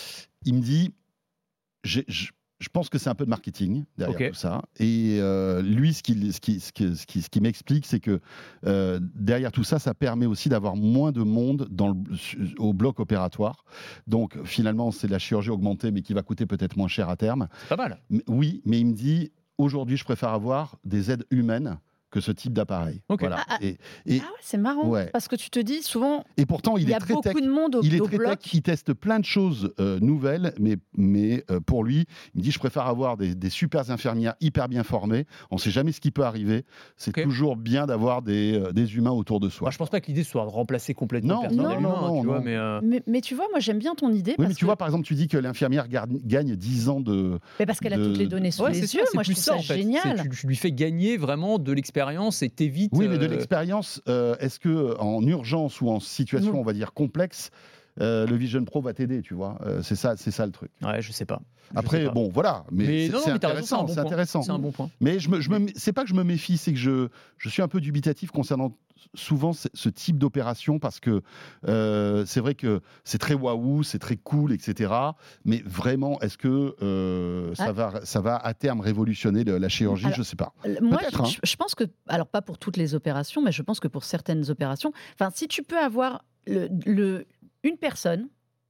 Speaker 3: Il me dit j'ai- je, je pense que c'est un peu de marketing derrière
Speaker 5: Ok.
Speaker 3: tout ça. Et euh, lui ce qu'il ce qui, ce qui, ce qui, ce qui m'explique c'est que euh, derrière tout ça, ça permet aussi d'avoir moins de monde dans le, au bloc opératoire. Donc finalement c'est de la chirurgie augmentée mais qui va coûter peut-être moins cher à terme.
Speaker 5: C'est pas mal.
Speaker 3: Mais- oui, mais il me dit aujourd'hui, je préfère avoir des aides humaines que ce type d'appareil.
Speaker 5: Ok.
Speaker 3: Voilà.
Speaker 4: Ah, ah.
Speaker 3: Et, et,
Speaker 4: Ah ouais, c'est marrant.
Speaker 3: Ouais.
Speaker 4: Parce que tu te dis souvent,
Speaker 3: et pourtant, il,
Speaker 4: il y
Speaker 3: est
Speaker 4: a
Speaker 3: très
Speaker 4: beaucoup
Speaker 3: tech.
Speaker 4: de monde au,
Speaker 3: Il est
Speaker 4: au
Speaker 3: très
Speaker 4: bloc.
Speaker 3: tech, il teste plein de choses euh, nouvelles, mais, mais euh, pour lui, il me dit je préfère avoir des, des super infirmières hyper bien formées. On ne sait jamais ce qui peut arriver. C'est
Speaker 5: Ok.
Speaker 3: toujours bien d'avoir des, euh, des humains autour de soi.
Speaker 5: Moi, je pense pas que l'idée soit de remplacer complètement
Speaker 3: Non,
Speaker 5: le personnel
Speaker 3: non,
Speaker 5: humain,
Speaker 3: non,
Speaker 5: hein,
Speaker 3: non,
Speaker 5: tu vois,
Speaker 3: non.
Speaker 5: mais euh,
Speaker 4: Mais, mais tu vois, moi j'aime bien ton idée.
Speaker 3: Oui,
Speaker 4: parce
Speaker 3: mais tu
Speaker 4: que-
Speaker 3: vois, par exemple, tu dis que l'infirmière garde- gagne dix ans de.
Speaker 4: mais parce qu'elle a
Speaker 3: de-
Speaker 4: toutes les données sous
Speaker 5: ouais,
Speaker 4: les
Speaker 5: c'est
Speaker 4: yeux.
Speaker 5: ça, c'est
Speaker 4: Moi je
Speaker 5: plus
Speaker 4: trouve
Speaker 5: ça
Speaker 4: ça
Speaker 5: en fait.
Speaker 4: génial.
Speaker 5: C'est- Tu, tu lui fais gagner vraiment de l'expérience et t'évites.
Speaker 3: Oui, mais de
Speaker 5: euh,
Speaker 3: l'expérience, euh, est-ce que en urgence ou en situation,
Speaker 4: Non.
Speaker 3: on va dire complexe, euh, le Vision Pro va t'aider, tu vois. Euh, c'est ça, c'est ça le truc.
Speaker 5: Ouais, je sais pas. Je
Speaker 3: Après,
Speaker 5: sais pas.
Speaker 3: bon, voilà. Mais,
Speaker 5: Mais
Speaker 3: c'est,
Speaker 5: non, non,
Speaker 3: c'est
Speaker 5: mais t'as raison,
Speaker 3: intéressant.
Speaker 5: c'est un bon
Speaker 3: c'est
Speaker 5: point.
Speaker 3: intéressant.
Speaker 5: C'est un bon point.
Speaker 3: Mais je me, je me, c'est pas que je me méfie, c'est que je, je suis un peu dubitatif concernant souvent ce, ce type d'opération parce que euh, c'est vrai que c'est très waouh, c'est très cool, et cetera. Mais vraiment, est-ce que euh, ça,
Speaker 4: Ah.
Speaker 3: va, ça va à terme révolutionner le- la chirurgie?
Speaker 4: Alors,
Speaker 3: Je sais pas.
Speaker 4: Moi,
Speaker 3: Peut-être,
Speaker 4: je,
Speaker 3: hein.
Speaker 4: je pense que, alors pas pour toutes les opérations, mais je pense que pour certaines opérations, enfin, si tu peux avoir le, le- une personne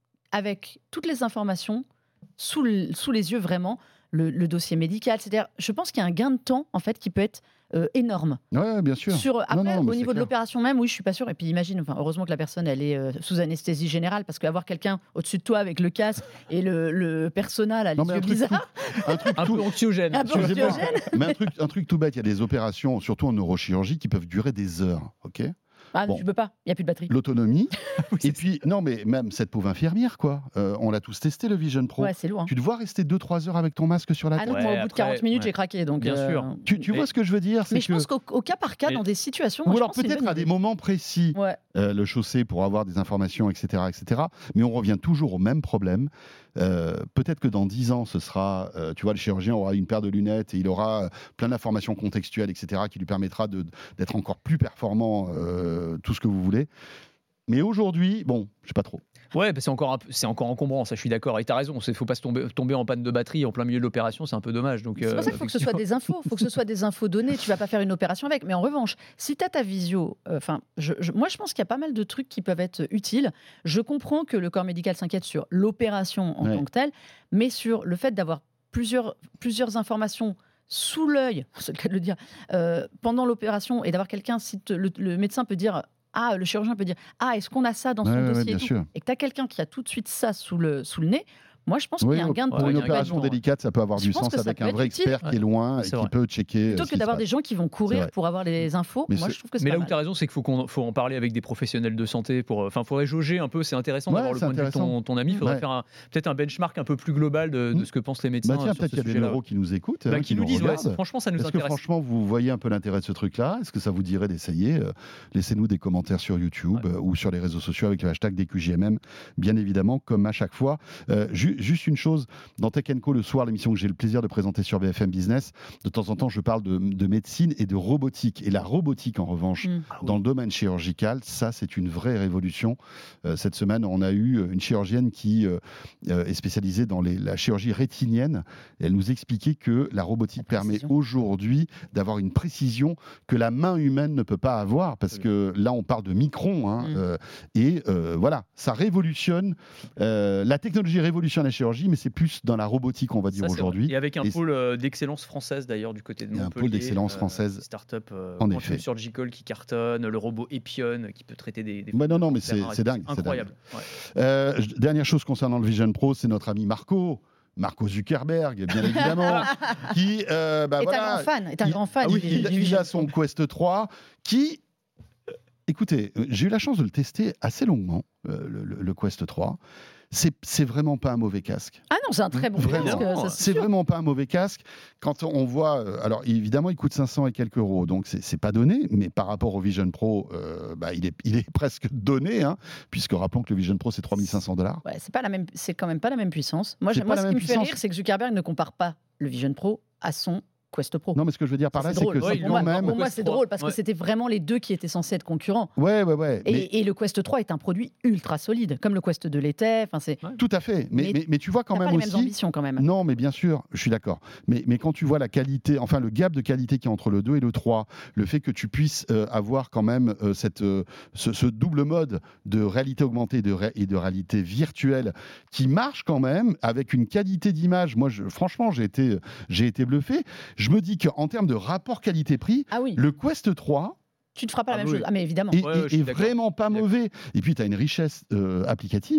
Speaker 4: avec toutes les informations sous, le- sous les yeux vraiment, le, le dossier médical, c'est-à-dire, je pense qu'il y a un gain de temps en fait qui peut être euh, énorme.
Speaker 3: Ouais, bien sûr.
Speaker 4: Sur, après,
Speaker 3: Non, non, mais
Speaker 4: au
Speaker 3: c'est
Speaker 4: niveau de
Speaker 3: clair.
Speaker 4: l'opération même, oui, je suis pas sûre. Et puis imagine, enfin, heureusement que la personne elle est euh, sous anesthésie générale, parce qu'avoir quelqu'un au-dessus de toi avec le casque et le, le persona, là, les
Speaker 3: Non, mais
Speaker 4: yeux
Speaker 3: un truc
Speaker 4: bizarres,
Speaker 3: Un truc
Speaker 5: Un
Speaker 3: tout-
Speaker 5: peu anxiogène.
Speaker 4: un peu
Speaker 3: Excusez-moi,
Speaker 4: anxiogène.
Speaker 3: mais un truc, un truc tout bête, il y a des opérations, surtout en neurochirurgie, qui peuvent durer des heures, ok?
Speaker 4: Ah,
Speaker 3: Bon.
Speaker 4: tu peux pas, il y a plus de batterie.
Speaker 3: L'autonomie,
Speaker 5: Oui,
Speaker 3: et
Speaker 5: c'est
Speaker 3: puis, non, mais même cette pauvre infirmière, quoi. Euh, on l'a tous testé, le Vision Pro.
Speaker 4: Ouais, c'est lourd. hein.
Speaker 3: Tu te vois rester deux trois heures avec ton masque sur la
Speaker 4: Ah
Speaker 3: tête?
Speaker 4: non, moi, au
Speaker 5: Ouais,
Speaker 4: bout de
Speaker 5: après,
Speaker 4: quarante minutes,
Speaker 5: ouais.
Speaker 4: j'ai craqué. Donc,
Speaker 5: Bien
Speaker 4: euh,
Speaker 5: sûr.
Speaker 3: Tu, tu
Speaker 5: Mais-
Speaker 3: vois ce que je veux dire? C'est
Speaker 4: Mais je
Speaker 3: que...
Speaker 4: pense qu'au au cas par cas,
Speaker 5: Mais-
Speaker 4: dans des situations.
Speaker 3: Ou
Speaker 4: moi, je
Speaker 3: alors
Speaker 4: pense que c'est une
Speaker 3: peut-être
Speaker 4: bonne
Speaker 3: à des
Speaker 4: idée.
Speaker 3: moments précis,
Speaker 4: Ouais.
Speaker 3: euh, le chausser pour avoir des informations, et cetera, et cetera. Mais on revient toujours au même problème. Euh, peut-être que dans dix ans, ce sera, euh, tu vois, le chirurgien aura une paire de lunettes et il aura euh, plein d'informations contextuelles, et cetera, qui lui permettra de, d'être encore plus performant, euh, tout ce que vous voulez. Mais aujourd'hui, bon, je sais pas trop.
Speaker 5: Ouais, bah c'est encore un peu- c'est encore encombrant, ça je suis d'accord. Et t'as raison, il faut pas se tomber, tomber en panne de batterie en plein milieu de l'opération, c'est un peu dommage. Donc,
Speaker 4: C'est pour
Speaker 5: euh,
Speaker 4: ça qu'il faut que ce soit des infos, il faut que ce soit des infos données. Tu vas pas faire une opération avec. Mais en revanche, si tu as ta visio, enfin, je, je- moi je pense qu'il y a pas mal de trucs qui peuvent être utiles. Je comprends que le corps médical s'inquiète sur l'opération en
Speaker 3: Ouais.
Speaker 4: tant que telle, mais sur le fait d'avoir plusieurs, plusieurs informations sous l'œil, c'est le cas de le dire, euh, pendant l'opération et d'avoir quelqu'un, si te- le, le médecin peut dire. Ah, le chirurgien peut dire Ah, est-ce qu'on a ça dans son
Speaker 3: Ouais, ouais,
Speaker 4: dossier
Speaker 3: bien
Speaker 4: et tout
Speaker 3: sûr.
Speaker 4: Et que tu as quelqu'un qui a tout de suite ça sous le, sous le nez, moi je pense qu'il
Speaker 3: Oui,
Speaker 4: y a un gain de
Speaker 3: pour
Speaker 4: temps.
Speaker 5: Ouais,
Speaker 3: une
Speaker 5: il y a un
Speaker 3: opération
Speaker 5: gain de temps,
Speaker 3: délicate, ça peut avoir
Speaker 4: Je
Speaker 3: du
Speaker 4: pense
Speaker 3: sens
Speaker 4: que ça
Speaker 3: avec
Speaker 4: peut
Speaker 3: un
Speaker 4: être
Speaker 3: vrai
Speaker 4: utile.
Speaker 3: expert qui est loin et
Speaker 5: C'est
Speaker 3: qui
Speaker 5: vrai.
Speaker 3: peut checker.
Speaker 4: Plutôt
Speaker 3: euh, ce
Speaker 4: que
Speaker 3: qui se
Speaker 4: d'avoir
Speaker 3: passe.
Speaker 4: des gens qui vont
Speaker 3: C'est
Speaker 4: courir
Speaker 3: vrai.
Speaker 4: pour avoir les infos,
Speaker 3: Mais
Speaker 4: moi
Speaker 3: c'est-
Speaker 4: je trouve que c'est
Speaker 5: Mais
Speaker 4: pas
Speaker 5: là où
Speaker 4: mal.
Speaker 5: tu as raison, c'est qu'il faut, qu'on, faut en parler avec des professionnels de santé. Pour, enfin, il faudrait jauger un peu, c'est intéressant
Speaker 3: Ouais,
Speaker 5: d'avoir le
Speaker 3: c'est
Speaker 5: point de vue de ton,
Speaker 3: intéressant.
Speaker 5: ton ami. Il faudrait
Speaker 3: Ouais.
Speaker 5: faire un- peut-être un benchmark un peu plus global de, de
Speaker 3: Mm.
Speaker 5: ce que pensent les médecins
Speaker 3: Bah tiens,
Speaker 5: sur
Speaker 3: peut-être
Speaker 5: ce
Speaker 3: qu'il y a des
Speaker 5: sujet-là.
Speaker 3: neuros qui nous écoutent,
Speaker 5: Bah,
Speaker 3: hein,
Speaker 5: qui nous disent, ouais,
Speaker 3: regardent.
Speaker 5: franchement, ça nous
Speaker 3: Est-ce que
Speaker 5: intéresse.
Speaker 3: franchement, vous voyez un peu l'intérêt de ce truc-là? Est-ce que ça vous dirait d'essayer? Euh, Laissez-nous des commentaires sur YouTube
Speaker 5: Ouais.
Speaker 3: euh, ou sur les réseaux sociaux avec le hashtag D Q J M M, bien évidemment, comme à chaque fois. Euh, ju- juste une chose, dans Tech Co le soir, l'émission que j'ai le plaisir de présenter sur B F M Business, de temps en temps, je parle de, de médecine et de robotique. Et la robotique, en revanche,
Speaker 4: Mm.
Speaker 3: dans le domaine chirurgical, ça, c'est une vraie révolution. Euh, cette semaine, on a eu une chirurgienne qui euh, euh, est spécialisée dans les- la chirurgie rétinienne. Et elle nous expliquait que la robotique
Speaker 4: La
Speaker 3: permet
Speaker 4: précision.
Speaker 3: aujourd'hui d'avoir une précision que la main humaine ne peut pas avoir, parce que là, on parle de microns. hein,
Speaker 4: Mm.
Speaker 3: euh, et euh, voilà, ça révolutionne. euh, la technologie révolutionne la chirurgie, mais c'est plus dans la robotique, on va dire
Speaker 5: Ça, c'est vrai.
Speaker 3: aujourd'hui.
Speaker 5: Et avec un
Speaker 3: Et
Speaker 5: pôle euh, d'excellence française d'ailleurs du côté de
Speaker 3: Il y a un
Speaker 5: Montpellier.
Speaker 3: pôle d'excellence française.
Speaker 5: Start-up euh,
Speaker 3: En
Speaker 5: Quantum
Speaker 3: effet.
Speaker 5: Surgical qui cartonne, le robot Epion qui peut traiter des. des
Speaker 3: Ouais, non, non, mais c'est
Speaker 5: terrains et
Speaker 3: c'est
Speaker 5: tout.
Speaker 3: dingue. c'est
Speaker 5: Incroyable. Ouais.
Speaker 3: Euh, j- dernière chose concernant le Vision Pro, c'est notre ami Marco. Marco Zuckerberg, bien évidemment, qui, euh, bah
Speaker 4: est
Speaker 3: voilà,
Speaker 4: un grand fan, est un
Speaker 3: il-
Speaker 4: grand fan
Speaker 3: ah oui,
Speaker 4: du-
Speaker 3: il,
Speaker 4: du
Speaker 3: il
Speaker 4: Vision
Speaker 3: a son Quest trois, qui, euh, écoutez, euh, j'ai eu la chance de le tester assez longuement, euh, le, le- le Quest trois. C'est c'est vraiment pas un mauvais casque.
Speaker 4: Ah non, c'est un très bon
Speaker 3: Vraiment.
Speaker 4: casque, ça, c'est
Speaker 3: C'est
Speaker 4: sûr.
Speaker 3: vraiment pas un mauvais casque. Quand on voit, euh, alors évidemment, il coûte cinq cents et quelques euros, donc c'est c'est pas donné, mais par rapport au Vision Pro, euh, bah, il, est, il est presque donné, hein, puisque rappelons que le Vision Pro, c'est trois mille cinq cents dollars.
Speaker 4: Ouais, c'est pas la même, c'est quand même pas la même puissance. Moi,
Speaker 3: C'est
Speaker 4: j'ai-
Speaker 3: pas
Speaker 4: moi
Speaker 3: la
Speaker 4: ce qui
Speaker 3: même
Speaker 4: me fait
Speaker 3: puissance.
Speaker 4: rire, c'est que Zuckerberg ne compare pas le Vision Pro à son Quest Pro.
Speaker 3: Non, mais ce que je veux dire par
Speaker 4: Ça,
Speaker 3: là,
Speaker 4: c'est
Speaker 3: c'est
Speaker 4: drôle.
Speaker 3: que
Speaker 5: Ouais,
Speaker 3: c'est
Speaker 5: ils
Speaker 4: pour
Speaker 3: quand
Speaker 4: moi,
Speaker 3: même.
Speaker 4: pour moi,
Speaker 5: Quest
Speaker 4: c'est
Speaker 5: trois.
Speaker 4: drôle parce
Speaker 5: Ouais.
Speaker 4: que c'était vraiment les deux qui étaient censés être concurrents.
Speaker 3: Ouais, ouais, ouais.
Speaker 4: Et,
Speaker 3: mais-
Speaker 4: et le Quest trois est un produit ultra solide, comme le Quest deux l'était. Enfin, c'est
Speaker 3: Tout à fait. Mais,
Speaker 4: Mais
Speaker 3: mais, mais tu vois quand
Speaker 4: t'as
Speaker 3: même
Speaker 4: pas les mêmes
Speaker 3: aussi.
Speaker 4: ambitions quand même.
Speaker 3: Non, mais bien sûr, je suis d'accord. Mais, mais quand tu vois la qualité, enfin le gap de qualité qui est entre le deux et le trois, le fait que tu puisses euh, avoir quand même euh, cette, euh, ce, ce double mode de réalité augmentée et de, ré- et de réalité virtuelle qui marche quand même avec une qualité d'image. Moi, je, franchement, j'ai été, j'ai été bluffé. Je me dis qu'en termes de rapport qualité-prix,
Speaker 4: Ah oui,
Speaker 3: le Quest trois
Speaker 4: tu ne feras pas la
Speaker 5: Ah
Speaker 4: même
Speaker 5: oui.
Speaker 4: chose. Ah mais évidemment.
Speaker 3: est,
Speaker 5: Ouais, ouais,
Speaker 3: est-
Speaker 5: je suis
Speaker 3: est
Speaker 5: d'accord.
Speaker 3: vraiment pas
Speaker 5: D'accord.
Speaker 3: mauvais. Et puis, tu as une richesse euh, applicative.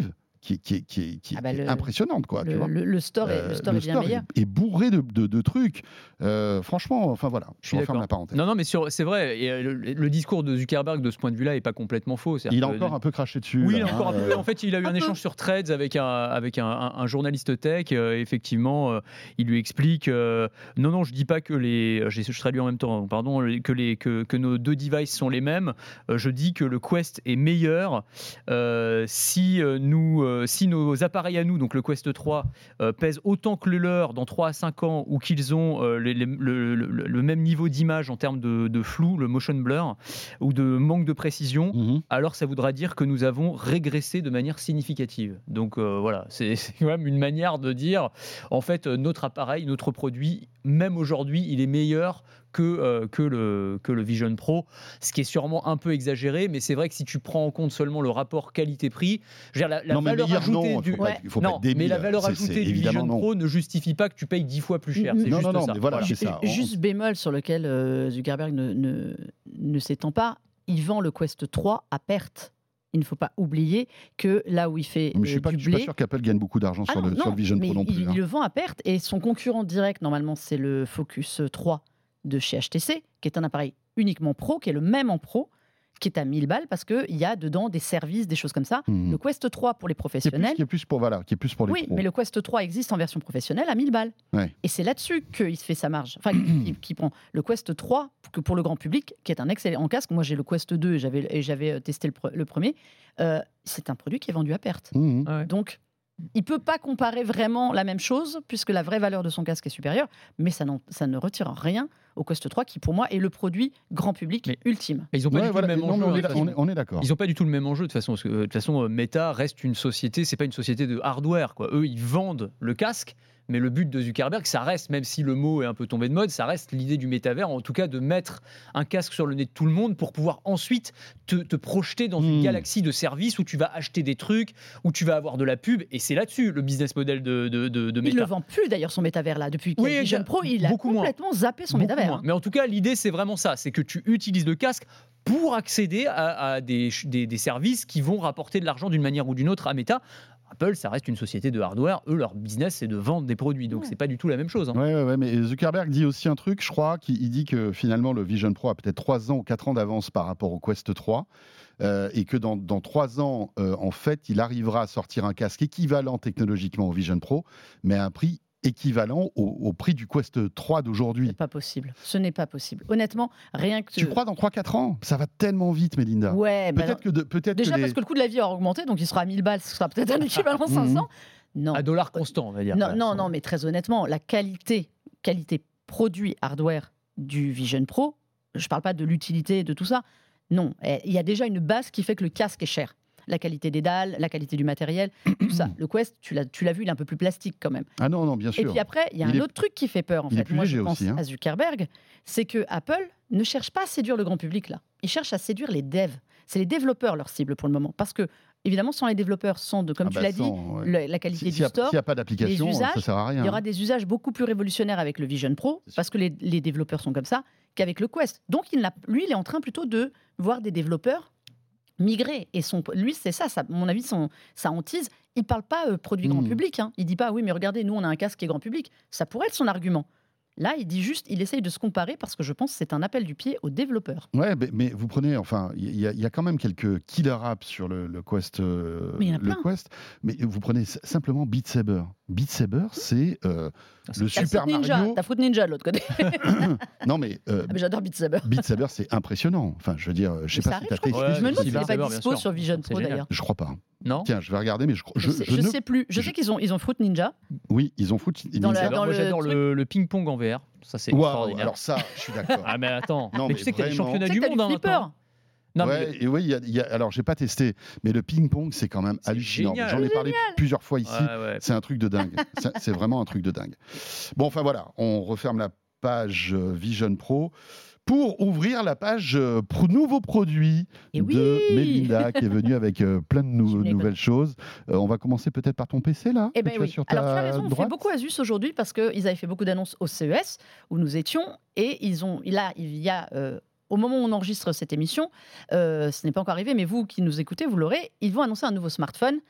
Speaker 3: qui, qui, qui, qui,
Speaker 4: Ah bah
Speaker 3: qui est
Speaker 4: le-
Speaker 3: impressionnante, quoi.
Speaker 4: Le,
Speaker 3: tu vois.
Speaker 4: le- le store, est,
Speaker 3: Euh,
Speaker 4: le store
Speaker 3: le
Speaker 4: est bien
Speaker 3: store
Speaker 4: meilleur.
Speaker 3: est, est bourré de, de, de trucs. Euh, franchement, enfin voilà, je,
Speaker 5: Je suis
Speaker 3: referme
Speaker 5: d'accord.
Speaker 3: la parenthèse.
Speaker 5: Non, non, mais sur- c'est vrai. Et euh, le, le discours de Zuckerberg de ce point de vue-là est pas complètement faux. C'est-à-dire
Speaker 3: Il a
Speaker 5: que-
Speaker 3: encore un peu craché dessus.
Speaker 5: Oui,
Speaker 3: là,
Speaker 5: il a encore
Speaker 3: hein,
Speaker 5: un peu.
Speaker 3: euh,
Speaker 5: En fait, il a eu un,
Speaker 4: Un peu.
Speaker 5: échange sur Threads avec un, avec un, un- un journaliste tech. euh, effectivement, euh, il lui explique euh, non, non, je dis pas que les. Je, je traduis en même temps, pardon, que, les, que, que nos deux devices sont les mêmes. Euh, je dis que le Quest est meilleur euh, si, euh, nous, euh, si nos appareils à nous, donc le Quest trois, euh, pèsent autant que le leur dans trois à cinq ans ou qu'ils ont euh, les- les- le, le- le même niveau d'image en termes de, de flou, le motion blur, ou de manque de précision.
Speaker 3: mhm.
Speaker 5: Alors ça voudra dire que nous avons régressé de manière significative. Donc euh, voilà, c'est c'est quand même une manière de dire, en fait, euh, notre appareil, notre produit, même aujourd'hui, il est meilleur que, euh, que, le, que le Vision Pro, ce qui est sûrement un peu exagéré, mais c'est vrai que si tu prends en compte seulement le rapport qualité-prix, je veux dire, la, la
Speaker 3: Non, mais
Speaker 5: valeur
Speaker 3: meilleur,
Speaker 5: ajoutée
Speaker 3: non,
Speaker 5: du...
Speaker 3: faut pas être- faut pas
Speaker 5: non,
Speaker 3: être débile,
Speaker 5: mais la valeur
Speaker 3: c'est-
Speaker 5: ajoutée
Speaker 3: c'est
Speaker 5: du
Speaker 3: évidemment
Speaker 5: Vision
Speaker 3: non.
Speaker 5: Pro ne justifie pas que tu payes dix fois plus cher. C'est
Speaker 4: Non,
Speaker 5: juste
Speaker 3: non, non,
Speaker 5: ça.
Speaker 3: mais voilà, c'est ça.
Speaker 4: Juste bémol sur lequel euh, Zuckerberg ne, ne, ne s'étend pas, il vend le Quest trois à perte. Il ne faut pas oublier que là où il fait
Speaker 3: Mais je
Speaker 4: euh,
Speaker 3: suis pas,
Speaker 4: du
Speaker 3: je suis pas
Speaker 4: blé,
Speaker 3: sûr qu'Apple gagne beaucoup d'argent
Speaker 4: Ah
Speaker 3: sur,
Speaker 4: non,
Speaker 3: le, sur
Speaker 4: non,
Speaker 3: le Vision
Speaker 4: mais
Speaker 3: Pro non
Speaker 4: il,
Speaker 3: plus.
Speaker 4: il
Speaker 3: hein.
Speaker 4: le vend à perte et son concurrent direct normalement c'est le Focus trois de chez H T C qui est un appareil uniquement pro, qui est le même en pro, qui est à mille balles parce qu'il y a dedans des services, des choses comme ça.
Speaker 3: Mhm.
Speaker 4: Le Quest trois pour les
Speaker 3: Qui est, plus,
Speaker 4: professionnels,
Speaker 3: qui est plus pour voilà, qui est plus pour les
Speaker 4: oui,
Speaker 3: pros.
Speaker 4: mais le Quest trois existe en version professionnelle à mille balles.
Speaker 3: Ouais.
Speaker 4: Et c'est là-dessus qu'il se fait sa marge. Enfin, qui, qui prend le Quest trois que pour le grand public, qui est un excellent casque. Moi, j'ai le Quest deux et j'avais, et j'avais testé le, pre- le premier. Euh, c'est un produit qui est vendu à perte.
Speaker 3: Mhm.
Speaker 5: Ouais.
Speaker 4: Donc, il peut pas comparer vraiment la même chose, puisque la vraie valeur de son casque est supérieure, mais ça, n'en- ça ne retire rien au Quest trois, qui pour moi est le produit grand public
Speaker 5: Mais-
Speaker 4: ultime.
Speaker 5: Et ils n'ont pas
Speaker 3: Ouais,
Speaker 5: du tout
Speaker 3: voilà.
Speaker 5: le même
Speaker 3: Non, mais
Speaker 5: enjeu.
Speaker 3: on
Speaker 5: hein,
Speaker 3: est,
Speaker 5: de toute
Speaker 3: on est-
Speaker 5: façon.
Speaker 3: on est d'accord.
Speaker 5: Ils n'ont pas du tout le même enjeu de toute façon. Parce que, euh, de toute façon, euh, Meta reste une société, c'est pas une société de hardware. Quoi. Eux, ils vendent le casque, mais le but de Zuckerberg, ça reste, même si le mot est un peu tombé de mode, ça reste l'idée du métavers, en tout cas de mettre un casque sur le nez de tout le monde pour pouvoir ensuite te, te projeter dans une
Speaker 3: Hmm.
Speaker 5: galaxie de services où tu vas acheter des trucs, où tu vas avoir de la pub. Et c'est là-dessus le business model de, de, de, de
Speaker 4: Il
Speaker 5: Meta.
Speaker 4: ne le vend plus d'ailleurs son métavers là. Depuis qu'il y a
Speaker 5: Oui,
Speaker 4: le Vision
Speaker 5: bien-
Speaker 4: Pro, il a
Speaker 5: beaucoup moins.
Speaker 4: complètement zappé son
Speaker 5: Beaucoup
Speaker 4: métavers.
Speaker 5: moins.
Speaker 4: hein.
Speaker 5: Mais en tout cas, l'idée, c'est vraiment ça. C'est que tu utilises le casque pour accéder à, à des, des- des services qui vont rapporter de l'argent d'une manière ou d'une autre à Meta. Apple, ça reste une société de hardware. Eux, leur business, c'est de vendre des produits. Donc,
Speaker 4: Ouais.
Speaker 5: c'est pas du tout la même chose. hein.
Speaker 3: Ouais, ouais, ouais, mais Zuckerberg dit aussi un truc, je crois, qu'il il dit que finalement le Vision Pro a peut-être trois ans ou quatre ans d'avance par rapport au Quest trois, euh, et que dans, dans trois ans, euh, en fait, il arrivera à sortir un casque équivalent technologiquement au Vision Pro, mais à un prix équivalent au, au prix du Quest trois d'aujourd'hui.
Speaker 4: C'est pas possible. Ce n'est pas possible. Honnêtement, rien que
Speaker 3: Tu crois dans trois quatre ans? Ça va tellement vite, Mélinda.
Speaker 4: Ouais, bah
Speaker 3: Peut-être que, de- peut-être
Speaker 4: déjà
Speaker 3: que les-
Speaker 4: parce que le coût de la vie a augmenté, donc il sera à mille balles, ce sera peut-être un équivalent cinq cents. Non.
Speaker 5: À dollars constants, on va dire.
Speaker 4: Non,
Speaker 5: Voilà,
Speaker 4: non,
Speaker 5: sans-
Speaker 4: non, mais très honnêtement, la qualité, qualité produit hardware du Vision Pro, je parle pas de l'utilité de tout ça. Non, eh, il y a déjà une base qui fait que le casque est cher. La qualité des dalles, la qualité du matériel, tout ça. Le Quest, tu l'as, tu l'as vu, il est un peu plus plastique quand même.
Speaker 3: Ah non, non, bien
Speaker 4: Et
Speaker 3: sûr.
Speaker 4: puis après, il y a
Speaker 3: Il
Speaker 4: un
Speaker 3: est-
Speaker 4: autre truc qui fait peur en
Speaker 3: il est
Speaker 4: fait.
Speaker 3: plus
Speaker 4: Moi,
Speaker 3: léger
Speaker 4: je pense
Speaker 3: aussi, hein.
Speaker 4: à Zuckerberg, c'est que Apple ne cherche pas à séduire le grand public là. Il cherche à séduire les devs. C'est les développeurs leur cible pour le moment, parce que évidemment, sans les développeurs, sans de, comme
Speaker 3: Ah
Speaker 4: tu
Speaker 3: bah,
Speaker 4: l'as dit,
Speaker 3: sans, ouais.
Speaker 4: le- la qualité
Speaker 3: Si-
Speaker 4: du
Speaker 3: S'il n'y a,
Speaker 4: store.
Speaker 3: s'il y a pas d'application,
Speaker 4: les usages,
Speaker 3: ça sert à rien.
Speaker 4: Il y aura des usages beaucoup plus révolutionnaires avec le Vision Pro, parce que les, les développeurs sont comme ça, qu'avec le Quest. Donc, il n'a- lui, il est en train plutôt de voir des développeurs migrer. Et son, lui, c'est ça, ça, à mon avis, son, sa hantise. Il ne parle pas euh, produit grand
Speaker 3: Mhm.
Speaker 4: public. Hein. Il ne dit pas, oui, mais regardez, nous, on a un casque qui est grand public. Ça pourrait être son argument. Là, il dit juste, il essaye de se comparer parce que je pense que c'est un appel du pied aux développeurs.
Speaker 3: Ouais, mais, mais vous prenez, enfin, il y, a- il y a quand même quelques killer apps sur le, le Quest. euh,
Speaker 4: Mais il y en a
Speaker 3: le
Speaker 4: plein.
Speaker 3: Quest, mais vous prenez s- simplement Beat Saber. Beat Saber, c'est euh,
Speaker 5: Ah,
Speaker 3: le
Speaker 5: c'est-
Speaker 4: T'as
Speaker 3: Super
Speaker 4: Fruit Ninja,
Speaker 3: Mario.
Speaker 4: t'as Fruit Ninja de l'autre côté.
Speaker 3: Non, mais, euh,
Speaker 4: Ah, mais j'adore Beat Saber.
Speaker 3: Beat Saber, c'est impressionnant. Enfin, je veux dire, je sais
Speaker 4: Mais ça
Speaker 3: pas
Speaker 4: arrive,
Speaker 3: si
Speaker 4: je
Speaker 3: t'as
Speaker 4: crois.
Speaker 3: testé.
Speaker 5: Ouais,
Speaker 4: je me demande
Speaker 5: si,
Speaker 4: s'il
Speaker 5: bien
Speaker 4: n'est pas
Speaker 5: sûr, bien
Speaker 4: dispo
Speaker 5: sûr.
Speaker 4: sur Vision
Speaker 5: C'est
Speaker 4: Pro
Speaker 5: génial.
Speaker 4: d'ailleurs.
Speaker 3: Je crois pas.
Speaker 5: Non
Speaker 3: Tiens, je vais regarder, mais je, crois-
Speaker 4: Je,
Speaker 3: je,
Speaker 4: sais,
Speaker 3: je
Speaker 4: je
Speaker 3: ne-
Speaker 4: sais plus. Je
Speaker 3: je-
Speaker 4: sais qu'ils ont, ils ont Fruit Ninja.
Speaker 3: Oui, ils ont foutu.
Speaker 4: Dans la-
Speaker 5: J'adore-
Speaker 4: dans
Speaker 5: moi,
Speaker 4: le
Speaker 5: j'adore
Speaker 4: truc.
Speaker 5: le, le ping-pong en V R. Ça, c'est
Speaker 3: Waouh,
Speaker 5: extraordinaire.
Speaker 3: alors ça, je suis d'accord.
Speaker 5: Ah, mais attends.
Speaker 3: Non,
Speaker 5: mais
Speaker 3: mais
Speaker 5: tu sais que t'as des
Speaker 3: vraiment.
Speaker 5: championnats
Speaker 4: Tu sais
Speaker 5: du
Speaker 4: que t'as
Speaker 5: monde
Speaker 4: du
Speaker 5: hein, maintenant.
Speaker 4: flipper.
Speaker 5: Non,
Speaker 3: Ouais,
Speaker 5: mais
Speaker 3: et oui, il y a- il y a- alors j'ai pas testé, mais le ping-pong, c'est quand même
Speaker 5: C'est
Speaker 3: hallucinant.
Speaker 5: génial.
Speaker 3: J'en ai parlé plusieurs fois ici.
Speaker 5: Ouais, ouais.
Speaker 3: C'est un truc de dingue. C'est- C'est vraiment un truc de dingue. Bon, enfin voilà, on referme la page euh, Vision Pro pour ouvrir la page euh, pro- nouveaux produits
Speaker 4: Et
Speaker 3: de
Speaker 4: oui
Speaker 3: Mélinda qui est venue avec euh, plein de nou-
Speaker 4: Je n'ai
Speaker 3: nouvelles choses. Euh, on va commencer peut-être par ton P C là
Speaker 4: Eh
Speaker 3: que
Speaker 4: ben
Speaker 3: tu as
Speaker 4: oui.
Speaker 3: sur
Speaker 4: Alors tu as
Speaker 3: ta
Speaker 4: raison, on fait
Speaker 3: droite.
Speaker 4: beaucoup Asus aujourd'hui parce qu'ils avaient fait beaucoup d'annonces au C E S où nous étions et ils ont là il y a euh, au moment où on enregistre cette émission, euh, ce n'est pas encore arrivé, mais vous qui nous écoutez, vous l'aurez. Ils vont annoncer un nouveau smartphone.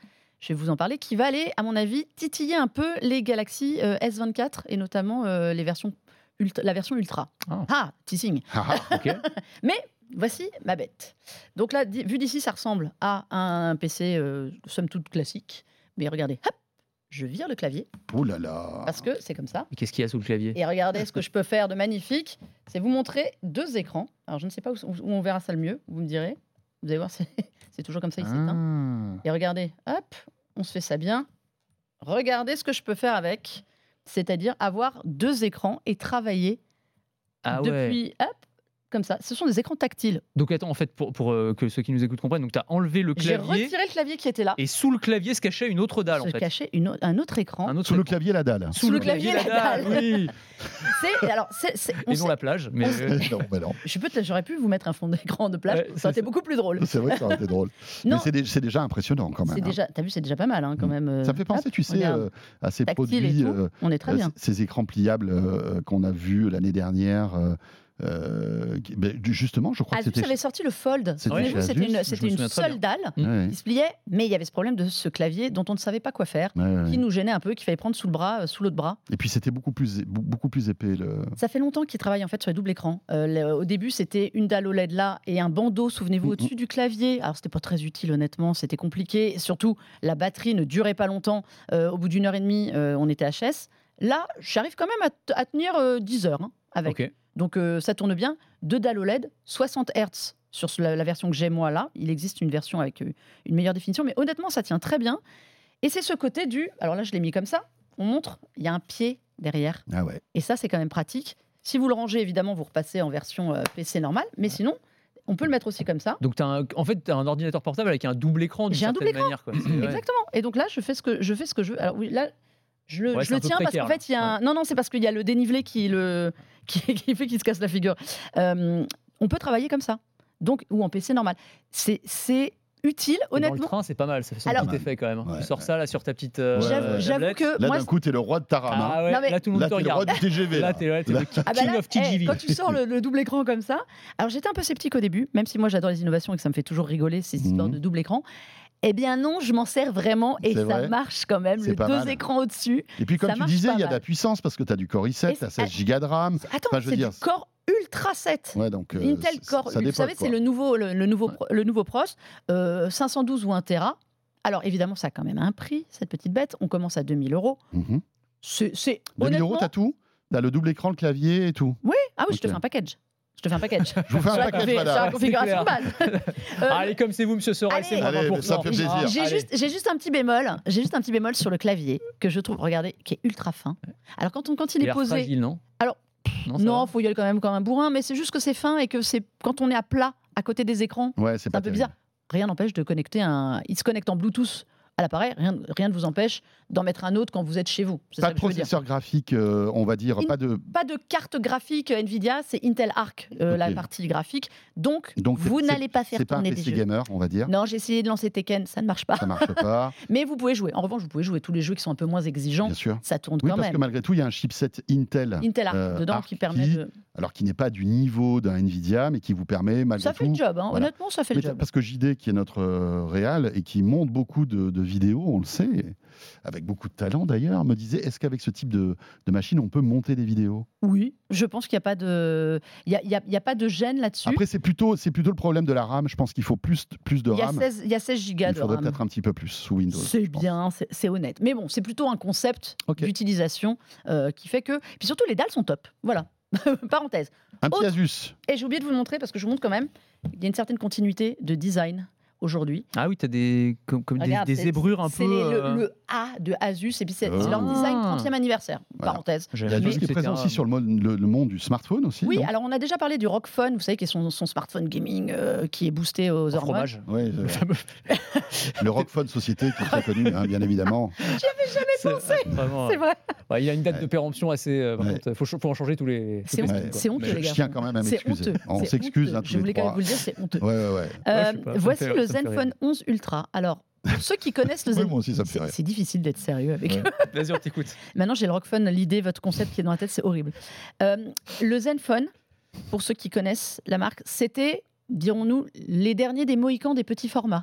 Speaker 4: je vais vous en parler, qui va aller, à mon avis, titiller un peu les Galaxy euh, S vingt-quatre et notamment euh, les versions ultra, la version Ultra.
Speaker 5: Ah.
Speaker 4: Ah, teasing.
Speaker 3: Ah, ah.
Speaker 5: Ok.
Speaker 4: Mais voici ma bête. Donc là, di- vu d'ici, ça ressemble à un P C, euh, somme toute classique. Mais regardez, hop, je vire le clavier
Speaker 3: Oh là là.
Speaker 4: parce que c'est comme ça.
Speaker 5: Et qu'est-ce qu'il y a sous le clavier?
Speaker 4: Et regardez ce que je peux faire de magnifique, c'est vous montrer deux écrans. Alors je ne sais pas où, où on verra ça le mieux, vous me direz. Vous allez voir, c'est, c'est toujours comme ça ici. hein.
Speaker 5: Ah.
Speaker 4: Et regardez, hop, on se fait ça bien. Regardez ce que je peux faire avec, c'est-à-dire avoir deux écrans et travailler
Speaker 5: Ah ouais.
Speaker 4: depuis, hop, comme ça. Ce sont des écrans tactiles.
Speaker 5: Donc attends, en fait, pour, pour euh, que ceux qui nous écoutent comprennent, donc tu as enlevé le
Speaker 4: J'ai
Speaker 5: clavier
Speaker 4: retiré le clavier qui était là.
Speaker 5: et sous le clavier se cachait une autre dalle en
Speaker 4: se
Speaker 5: fait.
Speaker 4: cachait une au- un autre écran.
Speaker 5: Un autre
Speaker 3: Sous le
Speaker 5: écran.
Speaker 3: clavier, la dalle.
Speaker 4: Sous le clavier, la dalle.
Speaker 5: Oui.
Speaker 4: C'est, alors, c'est, c'est- on
Speaker 5: Et non
Speaker 4: sait-
Speaker 5: la plage, mais
Speaker 4: on
Speaker 5: euh,
Speaker 3: non, mais non.
Speaker 4: je peux, j'aurais pu vous mettre un fond d'écran de plage,
Speaker 5: Ouais,
Speaker 4: ça
Speaker 5: c'est
Speaker 4: aurait été
Speaker 5: ça.
Speaker 4: beaucoup plus drôle.
Speaker 3: C'est vrai que ça aurait été drôle.
Speaker 4: Non.
Speaker 3: Mais c'est, dé- c'est déjà impressionnant quand même.
Speaker 4: C'est
Speaker 3: hein.
Speaker 4: déjà, t'as vu, c'est déjà pas mal hein, quand
Speaker 3: Mm.
Speaker 4: même. euh,
Speaker 3: Ça me fait penser,
Speaker 4: hop,
Speaker 3: tu sais,
Speaker 4: regarde,
Speaker 3: euh, à ces
Speaker 4: tactile et
Speaker 3: produits,
Speaker 4: tout,
Speaker 3: euh,
Speaker 4: on est très
Speaker 3: euh,
Speaker 4: bien.
Speaker 3: ces écrans pliables euh, qu'on a vus l'année dernière. euh, euh, qui- ben, justement, je crois que
Speaker 4: Asus
Speaker 3: c'était.
Speaker 4: avait sorti le Fold.
Speaker 3: C'était
Speaker 4: Souvenez-vous,
Speaker 3: chez
Speaker 4: c'était
Speaker 3: Asus,
Speaker 4: une,
Speaker 3: je
Speaker 4: c'était
Speaker 5: me
Speaker 4: une
Speaker 5: souviens très
Speaker 4: seule dalle
Speaker 3: Ouais,
Speaker 4: qui se pliait, mais il y avait ce problème de ce clavier dont on ne savait pas quoi faire,
Speaker 3: ouais, ouais.
Speaker 4: qui nous gênait un peu, qu'il fallait prendre sous le bras, euh, sous l'autre bras.
Speaker 3: Et puis c'était beaucoup plus, é- beaucoup plus épais. Le...
Speaker 4: Ça fait longtemps qu'ils travaillent en fait sur les doubles écrans. Euh, le- au début, c'était une dalle O L E D là et un bandeau, souvenez-vous,
Speaker 3: Mhm.
Speaker 4: au-dessus du clavier. Alors, c'était pas très utile, honnêtement, c'était compliqué. Et surtout, la batterie ne durait pas longtemps. Euh, au bout d'une heure et demie, euh, on était H S. Là, j'arrive quand même à, t- à tenir euh, dix heures hein, avec.
Speaker 5: ok.
Speaker 4: Donc, euh, ça tourne bien. Deux dalles O L E D, soixante hertz sur la, la version que j'ai moi là. Il existe une version avec euh, une meilleure définition, mais honnêtement, ça tient très bien. Et c'est ce côté du. Alors là, je l'ai mis comme ça. On montre, il y a un pied derrière.
Speaker 3: Ah ouais.
Speaker 4: Et ça, c'est quand même pratique. Si vous le rangez, évidemment, vous repassez en version euh, P C normale. Mais sinon, on peut le mettre aussi comme ça.
Speaker 5: Donc t'as un, en fait, tu as un ordinateur portable avec un double écran d'une
Speaker 4: J'ai un
Speaker 5: certaine
Speaker 4: double écran.
Speaker 5: manière. Quoi. C'est- ouais.
Speaker 4: Exactement. Et donc là, je fais ce que je, fais ce que je veux. Alors oui, là, je le,
Speaker 5: Ouais,
Speaker 4: je
Speaker 5: c'est un
Speaker 4: le
Speaker 5: peu
Speaker 4: tiens parce
Speaker 5: précaire,
Speaker 4: qu'en fait, il y a un... Non, non, c'est parce qu'il y a le dénivelé qui, le... qui, qui fait qu'il se casse la figure. Euh, on peut travailler comme ça. Donc, ou en P C normal. C'est, c'est utile,
Speaker 5: Et Dans le
Speaker 4: honnêtement.
Speaker 5: train, c'est pas mal, ça fait son
Speaker 4: Alors-
Speaker 5: petit effet quand même. hein.
Speaker 3: Ouais,
Speaker 5: tu sors
Speaker 3: ouais.
Speaker 5: ça là sur ta petite. euh,
Speaker 4: J'avoue, j'avoue
Speaker 5: tablette.
Speaker 4: que
Speaker 3: Là,
Speaker 4: moi,
Speaker 3: d'un coup, t'es le roi de ta rame. hein.
Speaker 5: Ah ouais,
Speaker 4: Non, mais-
Speaker 5: là tout le monde
Speaker 3: Là,
Speaker 5: te
Speaker 3: t'es le roi
Speaker 5: regarde.
Speaker 3: du T G V.
Speaker 5: Là,
Speaker 3: Là.
Speaker 5: t'es là, t'es
Speaker 3: Là-
Speaker 5: le
Speaker 4: Ah bah
Speaker 5: king
Speaker 4: là,
Speaker 5: of T G V.
Speaker 4: eh, quand tu sors le, le double écran comme ça, alors j'étais un peu sceptique au début, même si moi j'adore les innovations et que ça me fait toujours rigoler ces histoires
Speaker 3: Mhm.
Speaker 4: de double écran. Eh bien non, je m'en sers vraiment et
Speaker 3: C'est
Speaker 4: ça
Speaker 3: vrai.
Speaker 4: marche quand même.
Speaker 3: C'est
Speaker 4: Le
Speaker 3: pas
Speaker 4: deux
Speaker 3: mal.
Speaker 4: écrans au-dessus.
Speaker 3: Et puis, comme
Speaker 4: Ça
Speaker 3: tu
Speaker 4: marche
Speaker 3: disais,
Speaker 4: pas
Speaker 3: il y a de la
Speaker 4: mal.
Speaker 3: puissance parce que tu as du Core i
Speaker 4: Et
Speaker 3: sept, tu
Speaker 4: c'est-
Speaker 3: as seize gigas de RAM.
Speaker 4: Attends,
Speaker 3: Enfin, je veux
Speaker 4: c'est
Speaker 3: dire,
Speaker 4: du Core Ultra sept.
Speaker 3: Ouais, donc, euh,
Speaker 4: Intel
Speaker 3: c-
Speaker 4: Core,
Speaker 3: ça
Speaker 4: vous
Speaker 3: dépote,
Speaker 4: savez, c'est
Speaker 3: quoi.
Speaker 4: le nouveau, le, le nouveau, pro- le nouveau Pros, euh, cinq cent douze ou un Tera. Alors évidemment, ça a quand même un prix, cette petite bête. On commence à deux mille euros.
Speaker 3: Mhm.
Speaker 4: C'est, c'est
Speaker 3: deux mille euros,
Speaker 4: honnêtement-
Speaker 3: t'as tout. T'as le double écran, le clavier et tout.
Speaker 4: Ah oui, je te
Speaker 3: Ok.
Speaker 4: fais un package. Je te fais un package.
Speaker 3: Je vous fais un
Speaker 4: Sur la
Speaker 3: package,
Speaker 4: config-
Speaker 3: madame.
Speaker 4: sur la
Speaker 5: Ouais,
Speaker 4: configuration de
Speaker 5: c'est
Speaker 4: base. Euh,
Speaker 5: Allez, comme c'est vous, monsieur Sorel,
Speaker 4: allez.
Speaker 5: c'est moi
Speaker 3: Allez,
Speaker 5: vingt pour cent.
Speaker 3: ça me fait plaisir.
Speaker 4: J'ai
Speaker 5: Allez.
Speaker 4: juste, j'ai juste un petit bémol. J'ai juste un petit bémol sur le clavier que je trouve, regardez, qui est ultra fin. Alors quand, on, quand il
Speaker 5: Il
Speaker 4: est
Speaker 5: a l'air
Speaker 4: posé,
Speaker 5: fragile, non
Speaker 4: Alors,
Speaker 5: non, ça
Speaker 4: non,
Speaker 5: va
Speaker 4: faut y aller quand même comme un bourrin, mais c'est juste que c'est fin et que c'est quand on est à plat à côté des écrans,
Speaker 3: Ouais, c'est
Speaker 4: c'est
Speaker 3: pas
Speaker 4: un peu
Speaker 3: terrible.
Speaker 4: bizarre. Rien n'empêche de connecter un. Il se connecte en Bluetooth à l'appareil. Rien, rien ne vous empêche d'en mettre un autre quand vous êtes chez vous. C'est
Speaker 3: Pas
Speaker 4: ça
Speaker 3: de
Speaker 4: que je veux dire.
Speaker 3: processeur graphique, euh, on va dire,
Speaker 4: In-
Speaker 3: pas de.
Speaker 4: Pas de carte graphique euh, Nvidia, c'est Intel Arc, euh,
Speaker 3: Ok.
Speaker 4: la partie graphique. Donc,
Speaker 3: Donc, c'est-
Speaker 4: vous
Speaker 3: c'est-
Speaker 4: n'allez pas faire
Speaker 3: C'est pas un
Speaker 4: tourner
Speaker 3: P
Speaker 4: des
Speaker 3: C
Speaker 4: jeux.
Speaker 3: gamer, on va dire.
Speaker 4: Non, j'ai essayé de lancer Tekken, ça ne marche pas.
Speaker 3: Ça marche pas,
Speaker 4: Mais vous pouvez jouer. En revanche, vous pouvez jouer tous les jeux qui sont un peu moins exigeants.
Speaker 3: bien sûr.
Speaker 4: Ça tourne
Speaker 3: Oui,
Speaker 4: quand
Speaker 3: parce
Speaker 4: même.
Speaker 3: que malgré tout, il y a un chipset Intel,
Speaker 4: Intel Arc
Speaker 3: euh,
Speaker 4: dedans
Speaker 3: Arc
Speaker 4: qui permet
Speaker 3: qui-
Speaker 4: de.
Speaker 3: alors qui n'est pas du niveau d'un Nvidia, mais qui vous permet malgré
Speaker 4: Ça fait
Speaker 3: tout.
Speaker 4: le job, hein.
Speaker 3: voilà.
Speaker 4: Honnêtement, ça fait
Speaker 3: Mais
Speaker 4: le job.
Speaker 3: parce que J D, qui est notre euh, réal et qui monte beaucoup de, de vidéos, on le sait, avec beaucoup de talent d'ailleurs, me disait est-ce qu'avec ce type de, de machine, on peut monter des vidéos?
Speaker 4: Oui, je pense qu'il n'y a pas de, il y a, il y a- il y a pas de gêne là-dessus.
Speaker 3: Après, c'est plutôt, c'est plutôt le problème de la RAM. Je pense qu'il faut plus, plus de
Speaker 4: il y a
Speaker 3: RAM.
Speaker 4: seize, il y a seize gigas
Speaker 3: Il
Speaker 4: de
Speaker 3: faudrait
Speaker 4: RAM.
Speaker 3: peut-être un petit peu plus sous Windows.
Speaker 4: C'est
Speaker 3: je pense.
Speaker 4: bien, c'est c'est honnête. Mais bon, c'est plutôt un concept
Speaker 3: Ok.
Speaker 4: d'utilisation euh, qui fait que. Puis surtout, les dalles sont top. Voilà. Parenthèse.
Speaker 3: Un petit
Speaker 4: Autre-
Speaker 3: Asus.
Speaker 4: Et j'ai oublié de vous le montrer parce que je vous montre quand même. Il y a une certaine continuité de design aujourd'hui.
Speaker 5: Ah oui, t'as des, comme, comme des,
Speaker 4: Regarde,
Speaker 5: des
Speaker 4: c'est-
Speaker 5: zébrures un
Speaker 4: c'est
Speaker 5: peu.
Speaker 4: les- le,
Speaker 5: euh,
Speaker 4: le A de Asus et puis c'est c'est leur
Speaker 3: Ah.
Speaker 4: design trentième anniversaire.
Speaker 3: Voilà.
Speaker 4: Parenthèse.
Speaker 5: j'avais
Speaker 3: Il y a
Speaker 5: vu
Speaker 3: Asus
Speaker 5: que
Speaker 3: qui est
Speaker 5: c'était
Speaker 3: présent
Speaker 5: un-
Speaker 3: aussi sur le, monde- le- le monde du smartphone aussi.
Speaker 4: Oui,
Speaker 3: non
Speaker 4: alors on a déjà parlé du Rock Phone, vous savez, qui est son, son smartphone gaming euh, qui est boosté aux
Speaker 5: un
Speaker 4: hormones.
Speaker 5: fromage.
Speaker 3: Ouais, euh,
Speaker 5: Le fameux-
Speaker 3: le Rockphone Société qui est très connu, hein, bien évidemment.
Speaker 5: C'est vraiment,
Speaker 4: C'est vrai.
Speaker 5: ouais, il y a une date
Speaker 3: Ouais.
Speaker 5: de péremption assez. euh, par
Speaker 3: Ouais.
Speaker 5: contre, faut, faut en changer tous les.
Speaker 4: C'est
Speaker 5: toutes les
Speaker 4: honteux,
Speaker 5: semaines, quoi.
Speaker 4: c'est honteux,
Speaker 5: Mais-
Speaker 4: les
Speaker 3: je
Speaker 4: gars.
Speaker 3: tiens quand même à
Speaker 4: C'est
Speaker 3: m'excuser.
Speaker 4: honteux.
Speaker 3: On
Speaker 4: c'est
Speaker 3: s'excuse,
Speaker 4: honteux.
Speaker 3: hein, tous
Speaker 4: Je
Speaker 3: les
Speaker 4: voulais quand même
Speaker 3: trois.
Speaker 4: vous le dire, c'est honteux.
Speaker 3: Ouais, ouais, ouais.
Speaker 4: Euh,
Speaker 5: Ouais, je sais pas, ça me
Speaker 4: voici
Speaker 5: fait-
Speaker 4: le
Speaker 5: ça me fait rire.
Speaker 4: Zenfone onze Ultra. Alors, pour ceux qui connaissent le
Speaker 3: Ouais,
Speaker 4: Zen...
Speaker 3: moi aussi, ça me fait
Speaker 4: c'est
Speaker 3: rire.
Speaker 4: c'est difficile d'être sérieux avec
Speaker 3: Ouais.
Speaker 4: eux.
Speaker 5: Vas-y, on t'écoute.
Speaker 4: Maintenant, j'ai le Rockphone, l'idée, votre concept qui est dans la tête, c'est horrible. Euh, le Zenfone, pour ceux qui connaissent la marque, c'était, dirons-nous, les derniers des Mohicans des petits formats.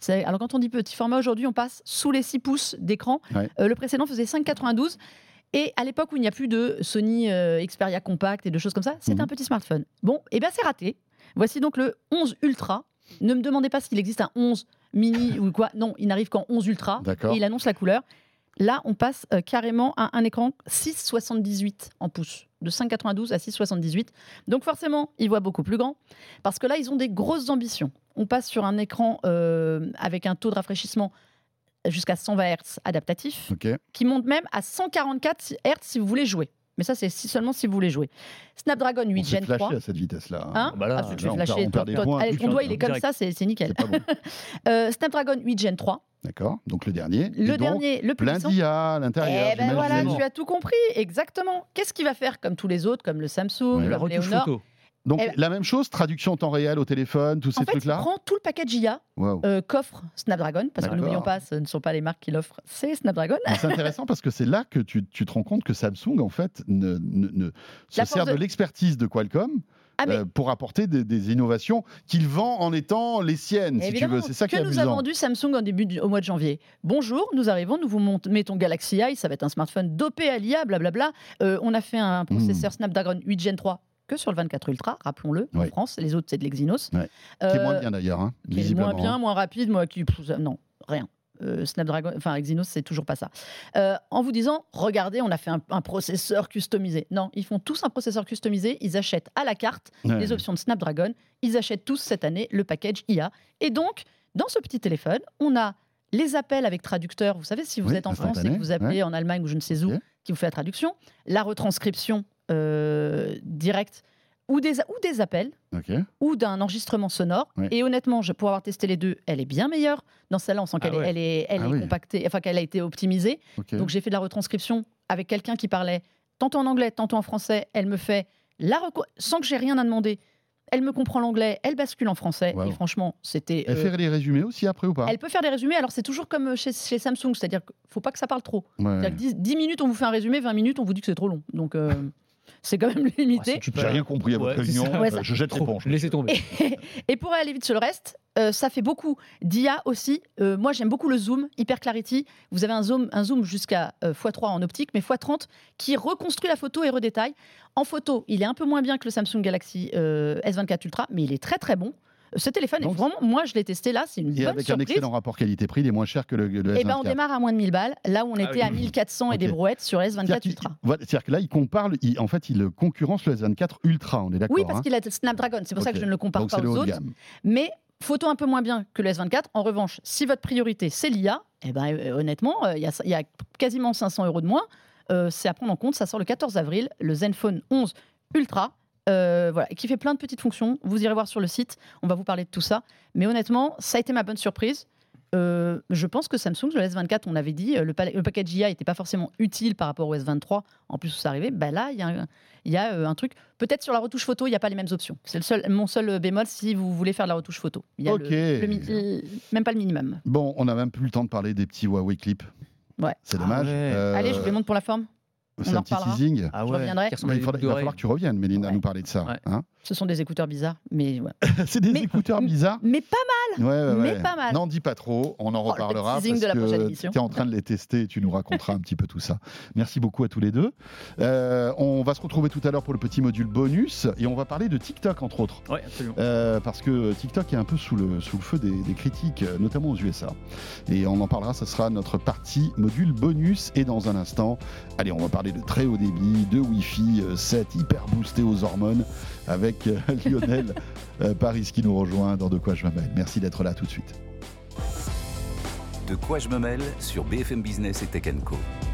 Speaker 4: C'est- Alors quand on dit petit format aujourd'hui, on passe sous les six pouces d'écran.
Speaker 3: Ouais.
Speaker 4: Euh, le précédent faisait cinq virgule quatre-vingt-douze. Et à l'époque où il n'y a plus de Sony euh, Xperia Compact et de choses comme ça, c'était
Speaker 3: Mhm.
Speaker 4: un petit smartphone. Bon, et bien c'est raté. Voici donc le onze Ultra. Ne me demandez pas s'il existe un onze mini ou quoi. Non, il n'arrive qu'en onze Ultra.
Speaker 3: D'accord.
Speaker 4: Et il annonce la couleur. Là, on passe euh, carrément à un écran six virgule soixante-dix-huit en pouces, de cinq virgule quatre-vingt-douze à six virgule soixante-dix-huit. Donc forcément, ils voient beaucoup plus grand, parce que là, ils ont des grosses ambitions. On passe sur un écran euh, avec un taux de rafraîchissement jusqu'à cent vingt hertz adaptatif,
Speaker 3: Ok.
Speaker 4: qui monte même à cent quarante-quatre hertz si vous voulez jouer. Mais ça, c'est si- seulement si vous voulez jouer. Snapdragon
Speaker 3: On
Speaker 4: huit
Speaker 3: se fait
Speaker 4: Gen
Speaker 3: flasher
Speaker 4: trois.
Speaker 3: à cette vitesse-là.
Speaker 4: Hein
Speaker 5: Bah là,
Speaker 4: Ah, tu te
Speaker 3: là,
Speaker 4: fais
Speaker 3: on
Speaker 4: flasher.
Speaker 3: perd- on perd des
Speaker 4: toi,
Speaker 3: points
Speaker 4: allez,
Speaker 3: tout
Speaker 4: ton
Speaker 3: de
Speaker 4: doigt,
Speaker 3: suite,
Speaker 4: il est comme
Speaker 5: direct.
Speaker 4: ça, c'est c'est nickel.
Speaker 3: C'est pas bon.
Speaker 4: Euh, Snapdragon huit Gen trois.
Speaker 3: D'accord. Donc le dernier. Et
Speaker 4: Le
Speaker 3: donc,
Speaker 4: dernier, le plus
Speaker 3: plein
Speaker 4: puissant.
Speaker 3: d'I A à l'intérieur.
Speaker 4: Eh ben
Speaker 3: j'imagine.
Speaker 4: voilà,
Speaker 5: j'imagine.
Speaker 4: tu as tout compris, exactement. Qu'est-ce qu'il va faire comme tous les autres, comme le Samsung,
Speaker 3: Ouais.
Speaker 5: La
Speaker 4: comme
Speaker 5: retouche
Speaker 4: Léonore
Speaker 5: photo.
Speaker 3: Donc
Speaker 4: Eh ben-
Speaker 3: la même chose, traduction en temps réel au téléphone, tous ces
Speaker 4: En fait, il
Speaker 3: trucs-là.
Speaker 4: prend tout le package I A
Speaker 3: Waouh.
Speaker 4: euh, qu'offre Snapdragon, parce que
Speaker 3: D'accord.
Speaker 4: n'oublions pas, ce ne sont pas les marques qui l'offrent, c'est Snapdragon.
Speaker 3: Mais C'est intéressant parce que c'est là que tu, tu te rends compte que Samsung, en fait, ne, ne- ne- se
Speaker 4: La
Speaker 3: sert
Speaker 4: force
Speaker 3: de
Speaker 4: de-
Speaker 3: l'expertise de Qualcomm
Speaker 4: Ah, mais-
Speaker 3: euh, pour apporter des, des innovations qu'il vend en étant les siennes, si tu
Speaker 4: Évidemment,
Speaker 3: veux. C'est ça qui
Speaker 4: que
Speaker 3: est
Speaker 4: nous a
Speaker 3: amusant.
Speaker 4: vendu Samsung au début du- au mois de janvier. Bonjour, nous arrivons, nous vous mont- mettons Galaxy Eye, ça va être un smartphone dopé à l'I A, blablabla. Euh, on a fait un processeur
Speaker 3: Hmm.
Speaker 4: Snapdragon huit Gen trois que sur le vingt-quatre Ultra, rappelons-le, en
Speaker 3: Ouais.
Speaker 4: France. Les autres, c'est de l'Exynos.
Speaker 3: Ouais. Qui est moins
Speaker 4: Euh,
Speaker 3: bien d'ailleurs, hein,
Speaker 4: qui est
Speaker 3: visiblement.
Speaker 4: moins bien,
Speaker 3: hein.
Speaker 4: moins rapide, moi qui pff, non, rien. Euh, Snapdragon, enfin Exynos, c'est toujours pas ça. Euh, en vous disant, regardez, on a fait un, un processeur customisé. Non, ils font tous un processeur customisé. Ils achètent à la carte
Speaker 3: Ouais.
Speaker 4: les options de Snapdragon. Ils achètent tous cette année le package I A. Et donc, dans ce petit téléphone, on a les appels avec traducteur. Vous savez, si vous
Speaker 3: Oui,
Speaker 4: êtes en France et
Speaker 3: instantané,
Speaker 4: que vous appelez en Allemagne ou je ne sais où,
Speaker 3: Ok.
Speaker 4: qui vous fait la traduction, la retranscription euh, directe ou des, ou des appels
Speaker 3: Ok.
Speaker 4: ou d'un enregistrement sonore.
Speaker 3: Ouais.
Speaker 4: Et honnêtement, je pour avoir testé les deux, elle est bien meilleure. Dans celle-là, on sent
Speaker 5: Ah
Speaker 4: qu'elle
Speaker 5: ouais.
Speaker 4: est, elle est, elle
Speaker 3: Ah
Speaker 4: est
Speaker 3: oui.
Speaker 4: compactée, enfin qu'elle a été optimisée.
Speaker 3: Ok.
Speaker 4: Donc j'ai fait de la retranscription avec quelqu'un qui parlait tantôt en anglais, tantôt en français. Elle me fait la reco- sans que j'ai rien à demander. Elle me comprend l'anglais, elle bascule en français.
Speaker 3: Wow.
Speaker 4: Et franchement, c'était.
Speaker 3: Elle
Speaker 4: euh,
Speaker 3: fait les résumés aussi après ou pas
Speaker 4: elle peut faire des résumés. Alors c'est toujours comme chez, chez Samsung, c'est-à-dire qu'il faut pas que ça parle trop.
Speaker 3: Ouais.
Speaker 4: C'est-à-dire que dix, dix minutes, on vous fait un résumé, vingt minutes, on vous dit que c'est trop long. Donc euh, c'est quand même limité.
Speaker 5: Ouais, si tu peux-
Speaker 3: J'ai rien compris à votre
Speaker 5: Ouais, c'est
Speaker 3: réunion.
Speaker 5: ça.
Speaker 4: Ouais,
Speaker 3: euh,
Speaker 4: ça-
Speaker 3: je jette
Speaker 5: Trop.
Speaker 3: l'éponge.
Speaker 5: Laissez tomber.
Speaker 4: Et pour aller vite sur le reste, euh, ça fait beaucoup d'I A aussi. Euh, moi, j'aime beaucoup le zoom, Hyper Clarity. Vous avez un zoom, un zoom jusqu'à euh, fois trois en optique, mais fois trente, qui reconstruit la photo et redétaille. En photo, il est un peu moins bien que le Samsung Galaxy euh, S vingt-quatre Ultra, mais il est très très bon. Ce téléphone, est
Speaker 3: Donc-
Speaker 4: vraiment, moi, je l'ai testé là, c'est une
Speaker 3: Et
Speaker 4: bonne
Speaker 3: avec un
Speaker 4: surprise.
Speaker 3: excellent rapport qualité-prix, il est moins cher que le, le
Speaker 4: Et ben, on
Speaker 3: S vingt-quatre.
Speaker 4: démarre à moins de mille balles, là où on
Speaker 5: Ah
Speaker 4: était
Speaker 5: oui.
Speaker 4: à mille quatre cents et des
Speaker 3: Ok.
Speaker 4: brouettes sur S
Speaker 3: C'est-à-dire
Speaker 4: vingt-quatre
Speaker 3: qu'il-
Speaker 4: Ultra.
Speaker 3: voilà, c'est-à-dire que là, il compare, il- en fait, il concurrence le S vingt-quatre Ultra, on est d'accord.
Speaker 4: Oui, parce
Speaker 3: hein.
Speaker 4: qu'il a le Snapdragon, c'est pour ça
Speaker 3: Ok.
Speaker 4: que je ne le compare
Speaker 3: Donc
Speaker 4: pas
Speaker 3: c'est le
Speaker 4: aux
Speaker 3: haut de
Speaker 4: autres.
Speaker 3: gamme.
Speaker 4: Mais photo un peu moins bien que le S vingt-quatre. En revanche, si votre priorité c'est l'I A, eh ben, euh, honnêtement, euh, il y, a- il y a quasiment cinq cents euros de moins. Euh, c'est à prendre en compte. Ça sort le quatorze avril, le Zenfone onze Ultra. Euh, voilà, et qui fait plein de petites fonctions. Vous irez voir sur le site, on va vous parler de tout ça. Mais honnêtement, ça a été ma bonne surprise. Euh, je pense que Samsung, le S vingt-quatre, on avait dit, euh, le, pa- le package I A n'était pas forcément utile par rapport au S vingt-trois. En plus, où ça arrivait. Bah là, il y a, un, il y a euh, un truc. Peut-être sur la retouche photo, il n'y a pas les mêmes options. C'est le seul, mon seul bémol si vous voulez faire de la retouche photo. Il y a
Speaker 3: Ok.
Speaker 4: le- le mi- le- même pas le minimum.
Speaker 3: Bon, on n'a même plus le temps de parler des petits Huawei clips.
Speaker 4: Ouais.
Speaker 3: C'est
Speaker 5: Ah
Speaker 3: dommage.
Speaker 5: ouais.
Speaker 3: Euh,
Speaker 4: Allez, je vous les montre pour la forme.
Speaker 3: C'est
Speaker 4: on en
Speaker 3: un petit
Speaker 4: reparlera.
Speaker 3: teasing.
Speaker 5: Ah
Speaker 4: Je
Speaker 5: ouais.
Speaker 4: reviendrai.
Speaker 5: Qui ressemble
Speaker 3: Mais
Speaker 5: à
Speaker 3: il,
Speaker 5: des
Speaker 3: faudra-
Speaker 5: boucles
Speaker 3: il va
Speaker 5: d'oreilles.
Speaker 3: falloir que tu reviennes, Mélina, à
Speaker 4: Ouais.
Speaker 3: nous parler de ça.
Speaker 5: Ouais.
Speaker 3: hein.
Speaker 4: Ce sont des écouteurs bizarres, mais ouais.
Speaker 3: C'est des
Speaker 4: Mais-
Speaker 3: écouteurs bizarres.
Speaker 4: mais pas
Speaker 3: Ouais, ouais,
Speaker 4: mais
Speaker 3: ouais.
Speaker 4: pas mal.
Speaker 3: N'en dis pas trop, on en
Speaker 4: Oh, le
Speaker 3: reparlera
Speaker 4: teasing de la
Speaker 3: parce
Speaker 4: prochaine
Speaker 3: que
Speaker 4: émission.
Speaker 3: tu es en train de les tester et tu nous raconteras un petit peu tout ça. Merci beaucoup à tous les deux. Euh, on va se retrouver tout à l'heure pour le petit module bonus et on va parler de TikTok entre autres.
Speaker 5: Ouais, absolument.
Speaker 3: Euh, parce que TikTok est un peu sous le, sous le feu des, des critiques, euh, notamment aux U S A. Et on en parlera, ce sera notre partie module bonus. Et dans un instant, allez, on va parler de très haut débit, de Wi-Fi euh, sept hyper boosté aux hormones avec euh, Lionel euh, Paris qui nous rejoint dans De quoi je me mêle. Merci d'être là tout de suite.
Speaker 2: De quoi je me mêle sur B F M Business et Tech and Co.